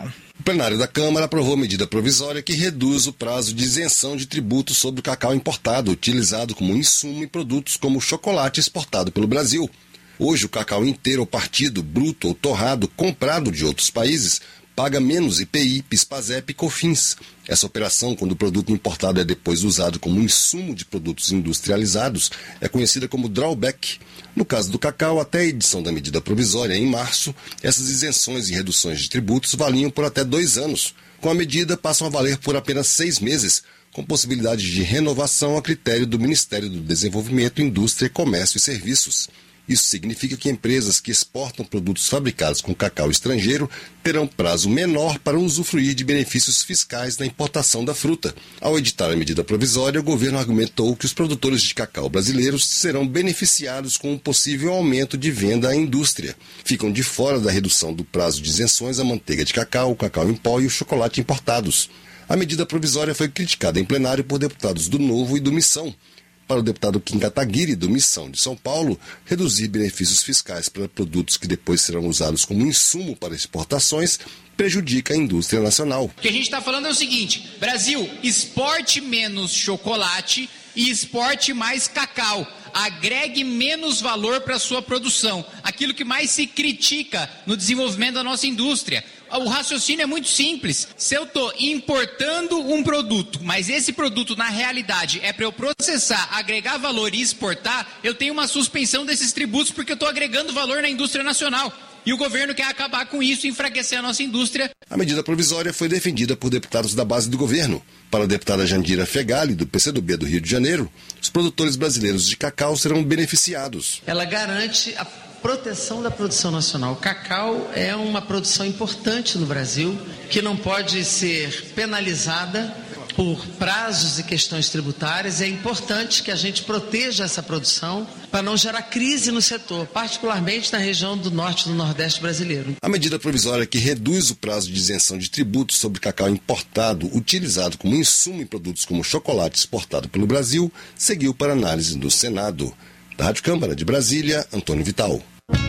plenário da Câmara aprovou medida provisória que reduz o prazo de isenção de tributos sobre o cacau importado, utilizado como insumo em produtos como chocolate exportado pelo Brasil. Hoje, o cacau inteiro ou partido, bruto ou torrado, comprado de outros países, paga menos I P I, PIS/PASEP e COFINS. Essa operação, quando o produto importado é depois usado como insumo de produtos industrializados, é conhecida como drawback. No caso do cacau, até a edição da medida provisória, em março, essas isenções e reduções de tributos valiam por até dois anos. Com a medida, passam a valer por apenas seis meses, com possibilidade de renovação a critério do Ministério do Desenvolvimento, Indústria, Comércio e Serviços. Isso significa que empresas que exportam produtos fabricados com cacau estrangeiro terão prazo menor para usufruir de benefícios fiscais na importação da fruta. Ao editar a medida provisória, o governo argumentou que os produtores de cacau brasileiros serão beneficiados com um possível aumento de venda à indústria. Ficam de fora da redução do prazo de isenções a manteiga de cacau, o cacau em pó e o chocolate importados. A medida provisória foi criticada em plenário por deputados do Novo e do Missão. Para o deputado Kim Kataguiri, do Missão de São Paulo, reduzir benefícios fiscais para produtos que depois serão usados como insumo para exportações prejudica a indústria nacional. O que a gente está falando é o seguinte: Brasil, exporte menos chocolate e exporte mais cacau. Agregue menos valor para a sua produção. Aquilo que mais se critica no desenvolvimento da nossa indústria. O raciocínio é muito simples. Se eu estou importando um produto, mas esse produto na realidade é para eu processar, agregar valor e exportar, eu tenho uma suspensão desses tributos porque eu estou agregando valor na indústria nacional. E o governo quer acabar com isso e enfraquecer a nossa indústria. A medida provisória foi defendida por deputados da base do governo. Para a deputada Jandira Fegali, do P C do B do Rio de Janeiro, os produtores brasileiros de cacau serão beneficiados. Ela garante a proteção da produção nacional. O cacau é uma produção importante no Brasil, que não pode ser penalizada por prazos e questões tributárias. É importante que a gente proteja essa produção para não gerar crise no setor, particularmente na região do norte e do nordeste brasileiro. A medida provisória que reduz o prazo de isenção de tributos sobre cacau importado, utilizado como insumo em produtos como chocolate exportado pelo Brasil, seguiu para análise do Senado. Da Rádio Câmara de Brasília, Antônio Vital.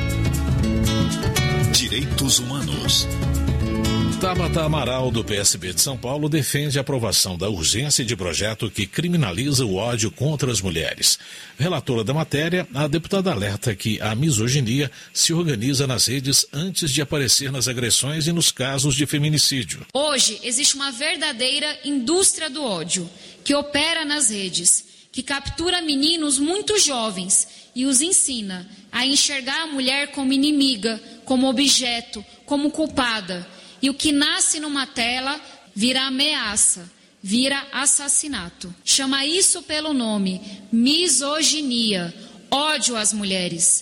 Direitos Humanos. Tabata Amaral, do P S B de São Paulo, defende a aprovação da urgência de projeto que criminaliza o ódio contra as mulheres. Relatora da matéria, a deputada alerta que a misoginia se organiza nas redes antes de aparecer nas agressões e nos casos de feminicídio. Hoje, existe uma verdadeira indústria do ódio que opera nas redes, que captura meninos muito jovens e os ensina a enxergar a mulher como inimiga, como objeto, como culpada. E o que nasce numa tela vira ameaça, vira assassinato. Chama isso pelo nome: misoginia, ódio às mulheres.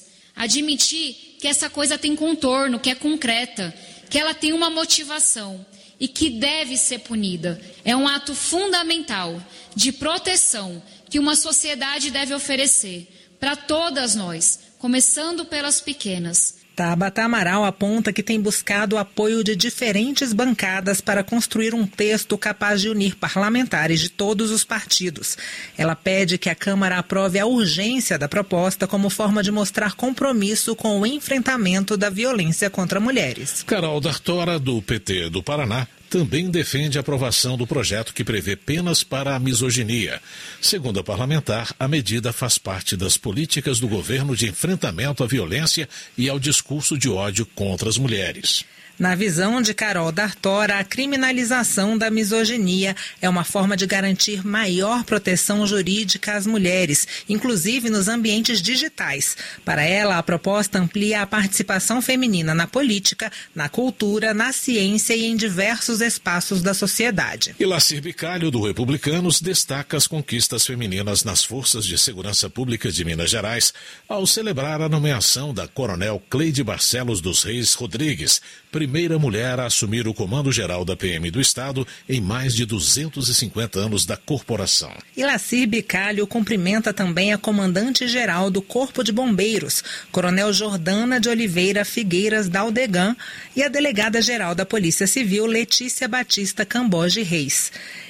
Admitir que essa coisa tem contorno, que é concreta, que ela tem uma motivação e que deve ser punida. É um ato fundamental de proteção que uma sociedade deve oferecer para todas nós, começando pelas pequenas. Tabata Amaral aponta que tem buscado o apoio de diferentes bancadas para construir um texto capaz de unir parlamentares de todos os partidos. Ela pede que a Câmara aprove a urgência da proposta como forma de mostrar compromisso com o enfrentamento da violência contra mulheres. Carol D'Artora, do P T do Paraná, também defende a aprovação do projeto que prevê penas para a misoginia. Segundo a parlamentar, a medida faz parte das políticas do governo de enfrentamento à violência e ao discurso de ódio contra as mulheres. Na visão de Carol D'Artora, a criminalização da misoginia é uma forma de garantir maior proteção jurídica às mulheres, inclusive nos ambientes digitais. Para ela, a proposta amplia a participação feminina na política, na cultura, na ciência e em diversos espaços da sociedade. Ilacir Bicalho, do Republicanos, destaca as conquistas femininas nas Forças de Segurança Pública de Minas Gerais ao celebrar a nomeação da coronel Cleide Barcelos dos Reis Rodrigues, primeira mulher a assumir o comando geral da P M do Estado em mais de duzentos e cinquenta anos da corporação. Ilacir Bicalho cumprimenta também a comandante-geral do Corpo de Bombeiros, Coronel Jordana de Oliveira Figueiras Daldegan, e a delegada-geral da Polícia Civil, Letícia Batista Camboge Reis.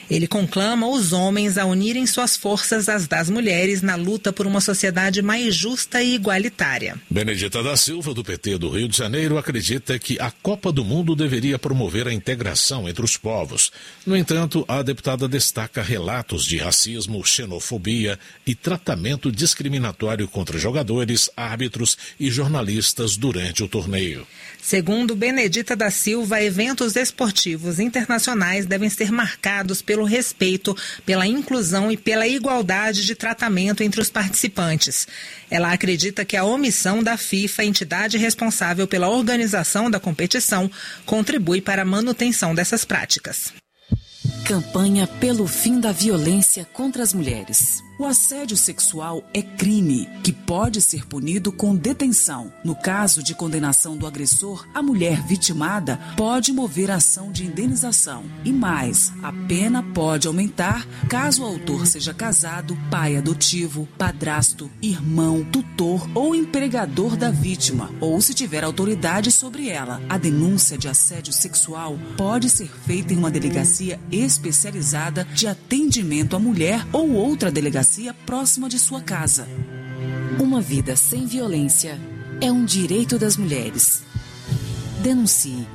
Ele conclama os homens a unirem suas forças às das mulheres na luta por uma sociedade mais justa e igualitária. Benedita da Silva, do P T do Rio de Janeiro, acredita que a Copa do Mundo deveria promover a integração entre os povos. No entanto, a deputada destaca relatos de racismo, xenofobia e tratamento discriminatório contra jogadores, árbitros e jornalistas durante o torneio. Segundo Benedita da Silva, eventos esportivos internacionais devem ser marcados pelo respeito, pela inclusão e pela igualdade de tratamento entre os participantes. Ela acredita que a omissão da FIFA, entidade responsável pela organização da competição, contribui para a manutenção dessas práticas. Campanha pelo fim da violência contra as mulheres. O assédio sexual é crime que pode ser punido com detenção. No caso de condenação do agressor, a mulher vitimada pode mover ação de indenização. E mais, a pena pode aumentar caso o autor seja casado, pai adotivo, padrasto, irmão, tutor ou empregador da vítima, ou se tiver autoridade sobre ela. A denúncia de assédio sexual pode ser feita em uma delegacia especializada de atendimento à mulher ou outra delegacia próxima de sua casa. Uma vida sem violência é um direito das mulheres. Denuncie.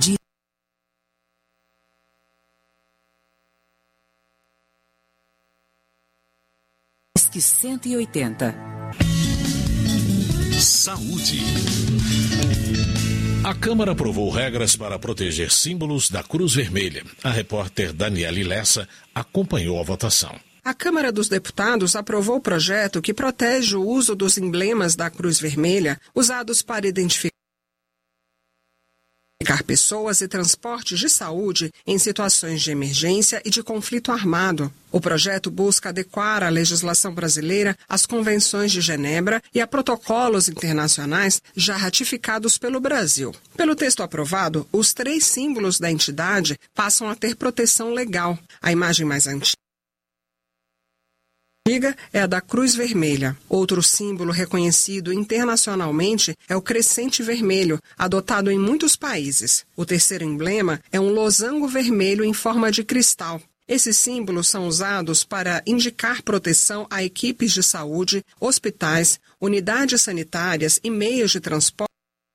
Disque cento e oitenta. Saúde. A Câmara aprovou regras para proteger símbolos da Cruz Vermelha. A repórter Daniele Lessa acompanhou a votação. A Câmara dos Deputados aprovou o projeto que protege o uso dos emblemas da Cruz Vermelha usados para identificar pessoas e transportes de saúde em situações de emergência e de conflito armado. O projeto busca adequar a legislação brasileira às convenções de Genebra e a protocolos internacionais já ratificados pelo Brasil. Pelo texto aprovado, os três símbolos da entidade passam a ter proteção legal. A imagem mais antiga é a da Cruz Vermelha. Outro símbolo reconhecido internacionalmente é o crescente vermelho, adotado em muitos países. O terceiro emblema é um losango vermelho em forma de cristal. Esses símbolos são usados para indicar proteção a equipes de saúde, hospitais, unidades sanitárias e meios de transporte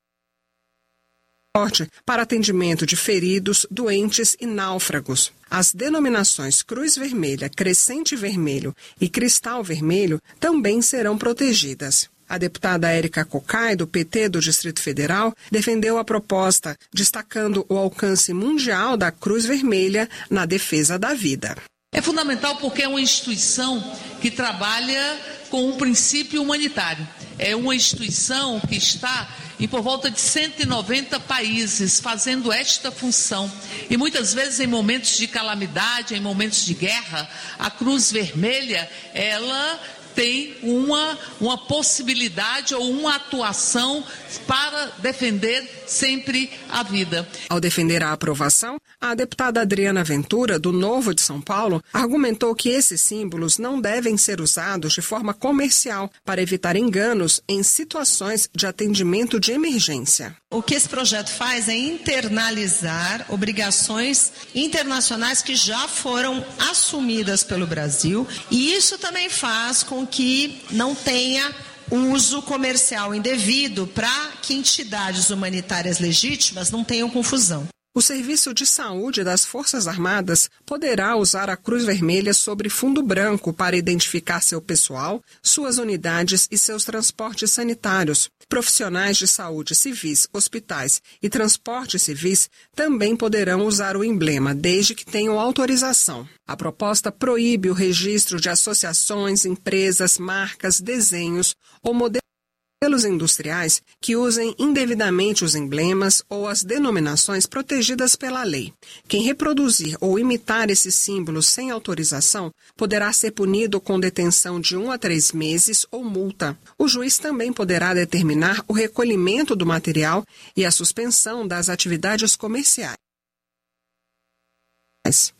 para atendimento de feridos, doentes e náufragos. As denominações Cruz Vermelha, Crescente Vermelho e Cristal Vermelho também serão protegidas. A deputada Érica Cocai, do P T do Distrito Federal, defendeu a proposta, destacando o alcance mundial da Cruz Vermelha na defesa da vida. É fundamental porque é uma instituição que trabalha com um princípio humanitário. É uma instituição que está em por volta de cento e noventa países fazendo esta função. E muitas vezes em momentos de calamidade, em momentos de guerra, a Cruz Vermelha, ela tem uma, uma possibilidade ou uma atuação para defender sempre a vida. Ao defender a aprovação, a deputada Adriana Ventura, do Novo de São Paulo, argumentou que esses símbolos não devem ser usados de forma comercial para evitar enganos em situações de atendimento de emergência. O que esse projeto faz é internalizar obrigações internacionais que já foram assumidas pelo Brasil, e isso também faz com que não tenha uso comercial indevido para que entidades humanitárias legítimas não tenham confusão. O Serviço de Saúde das Forças Armadas poderá usar a Cruz Vermelha sobre fundo branco para identificar seu pessoal, suas unidades e seus transportes sanitários. Profissionais de saúde civis, hospitais e transportes civis também poderão usar o emblema, desde que tenham autorização. A proposta proíbe o registro de associações, empresas, marcas, desenhos ou modelos pelos industriais que usem indevidamente os emblemas ou as denominações protegidas pela lei. Quem reproduzir ou imitar esses símbolos sem autorização poderá ser punido com detenção de um a três meses ou multa. O juiz também poderá determinar o recolhimento do material e a suspensão das atividades comerciais.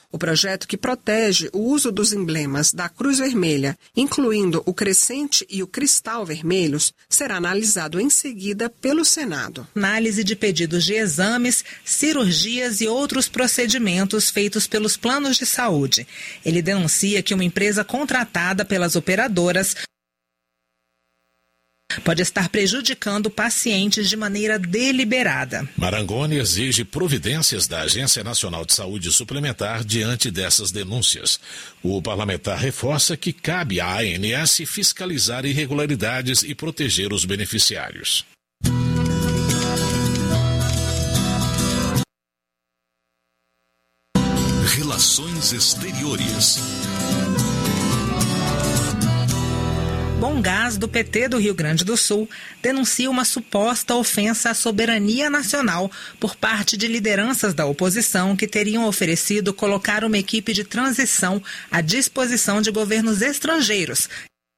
O projeto, que protege o uso dos emblemas da Cruz Vermelha, incluindo o crescente e o cristal vermelhos, será analisado em seguida pelo Senado. Análise de pedidos de exames, cirurgias e outros procedimentos feitos pelos planos de saúde. Ele denuncia que uma empresa contratada pelas operadoras pode estar prejudicando pacientes de maneira deliberada. Marangoni exige providências da Agência Nacional de Saúde Suplementar diante dessas denúncias. O parlamentar reforça que cabe à A N S fiscalizar irregularidades e proteger os beneficiários. Relações Exteriores. Bom Gás, do P T do Rio Grande do Sul, denuncia uma suposta ofensa à soberania nacional por parte de lideranças da oposição que teriam oferecido colocar uma equipe de transição à disposição de governos estrangeiros,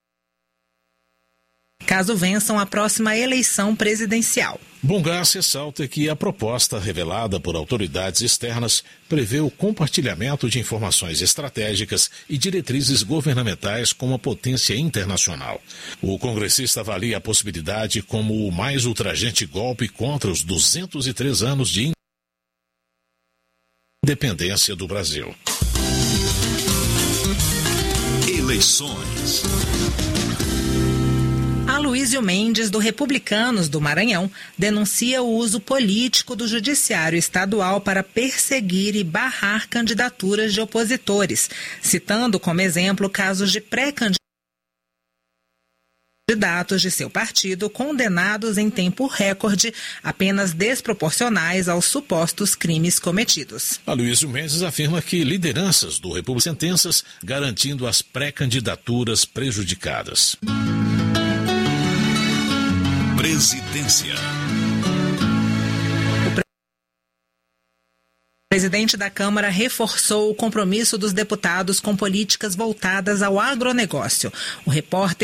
caso vençam a próxima eleição presidencial. Bom Gás ressalta que a proposta revelada por autoridades externas prevê o compartilhamento de informações estratégicas e diretrizes governamentais com uma potência internacional. O congressista avalia a possibilidade como o mais ultrajante golpe contra os duzentos e três anos de independência do Brasil. Eleições. Aloysio Mendes, do Republicanos do Maranhão, denuncia o uso político do judiciário estadual para perseguir e barrar candidaturas de opositores, citando como exemplo casos de pré-candidatos de seu partido condenados em tempo recorde, apenas desproporcionais aos supostos crimes cometidos. Aloysio Mendes afirma que lideranças do República sentenças garantindo as pré-candidaturas prejudicadas. Presidência. O presidente da Câmara reforçou o compromisso dos deputados com políticas voltadas ao agronegócio. O repórter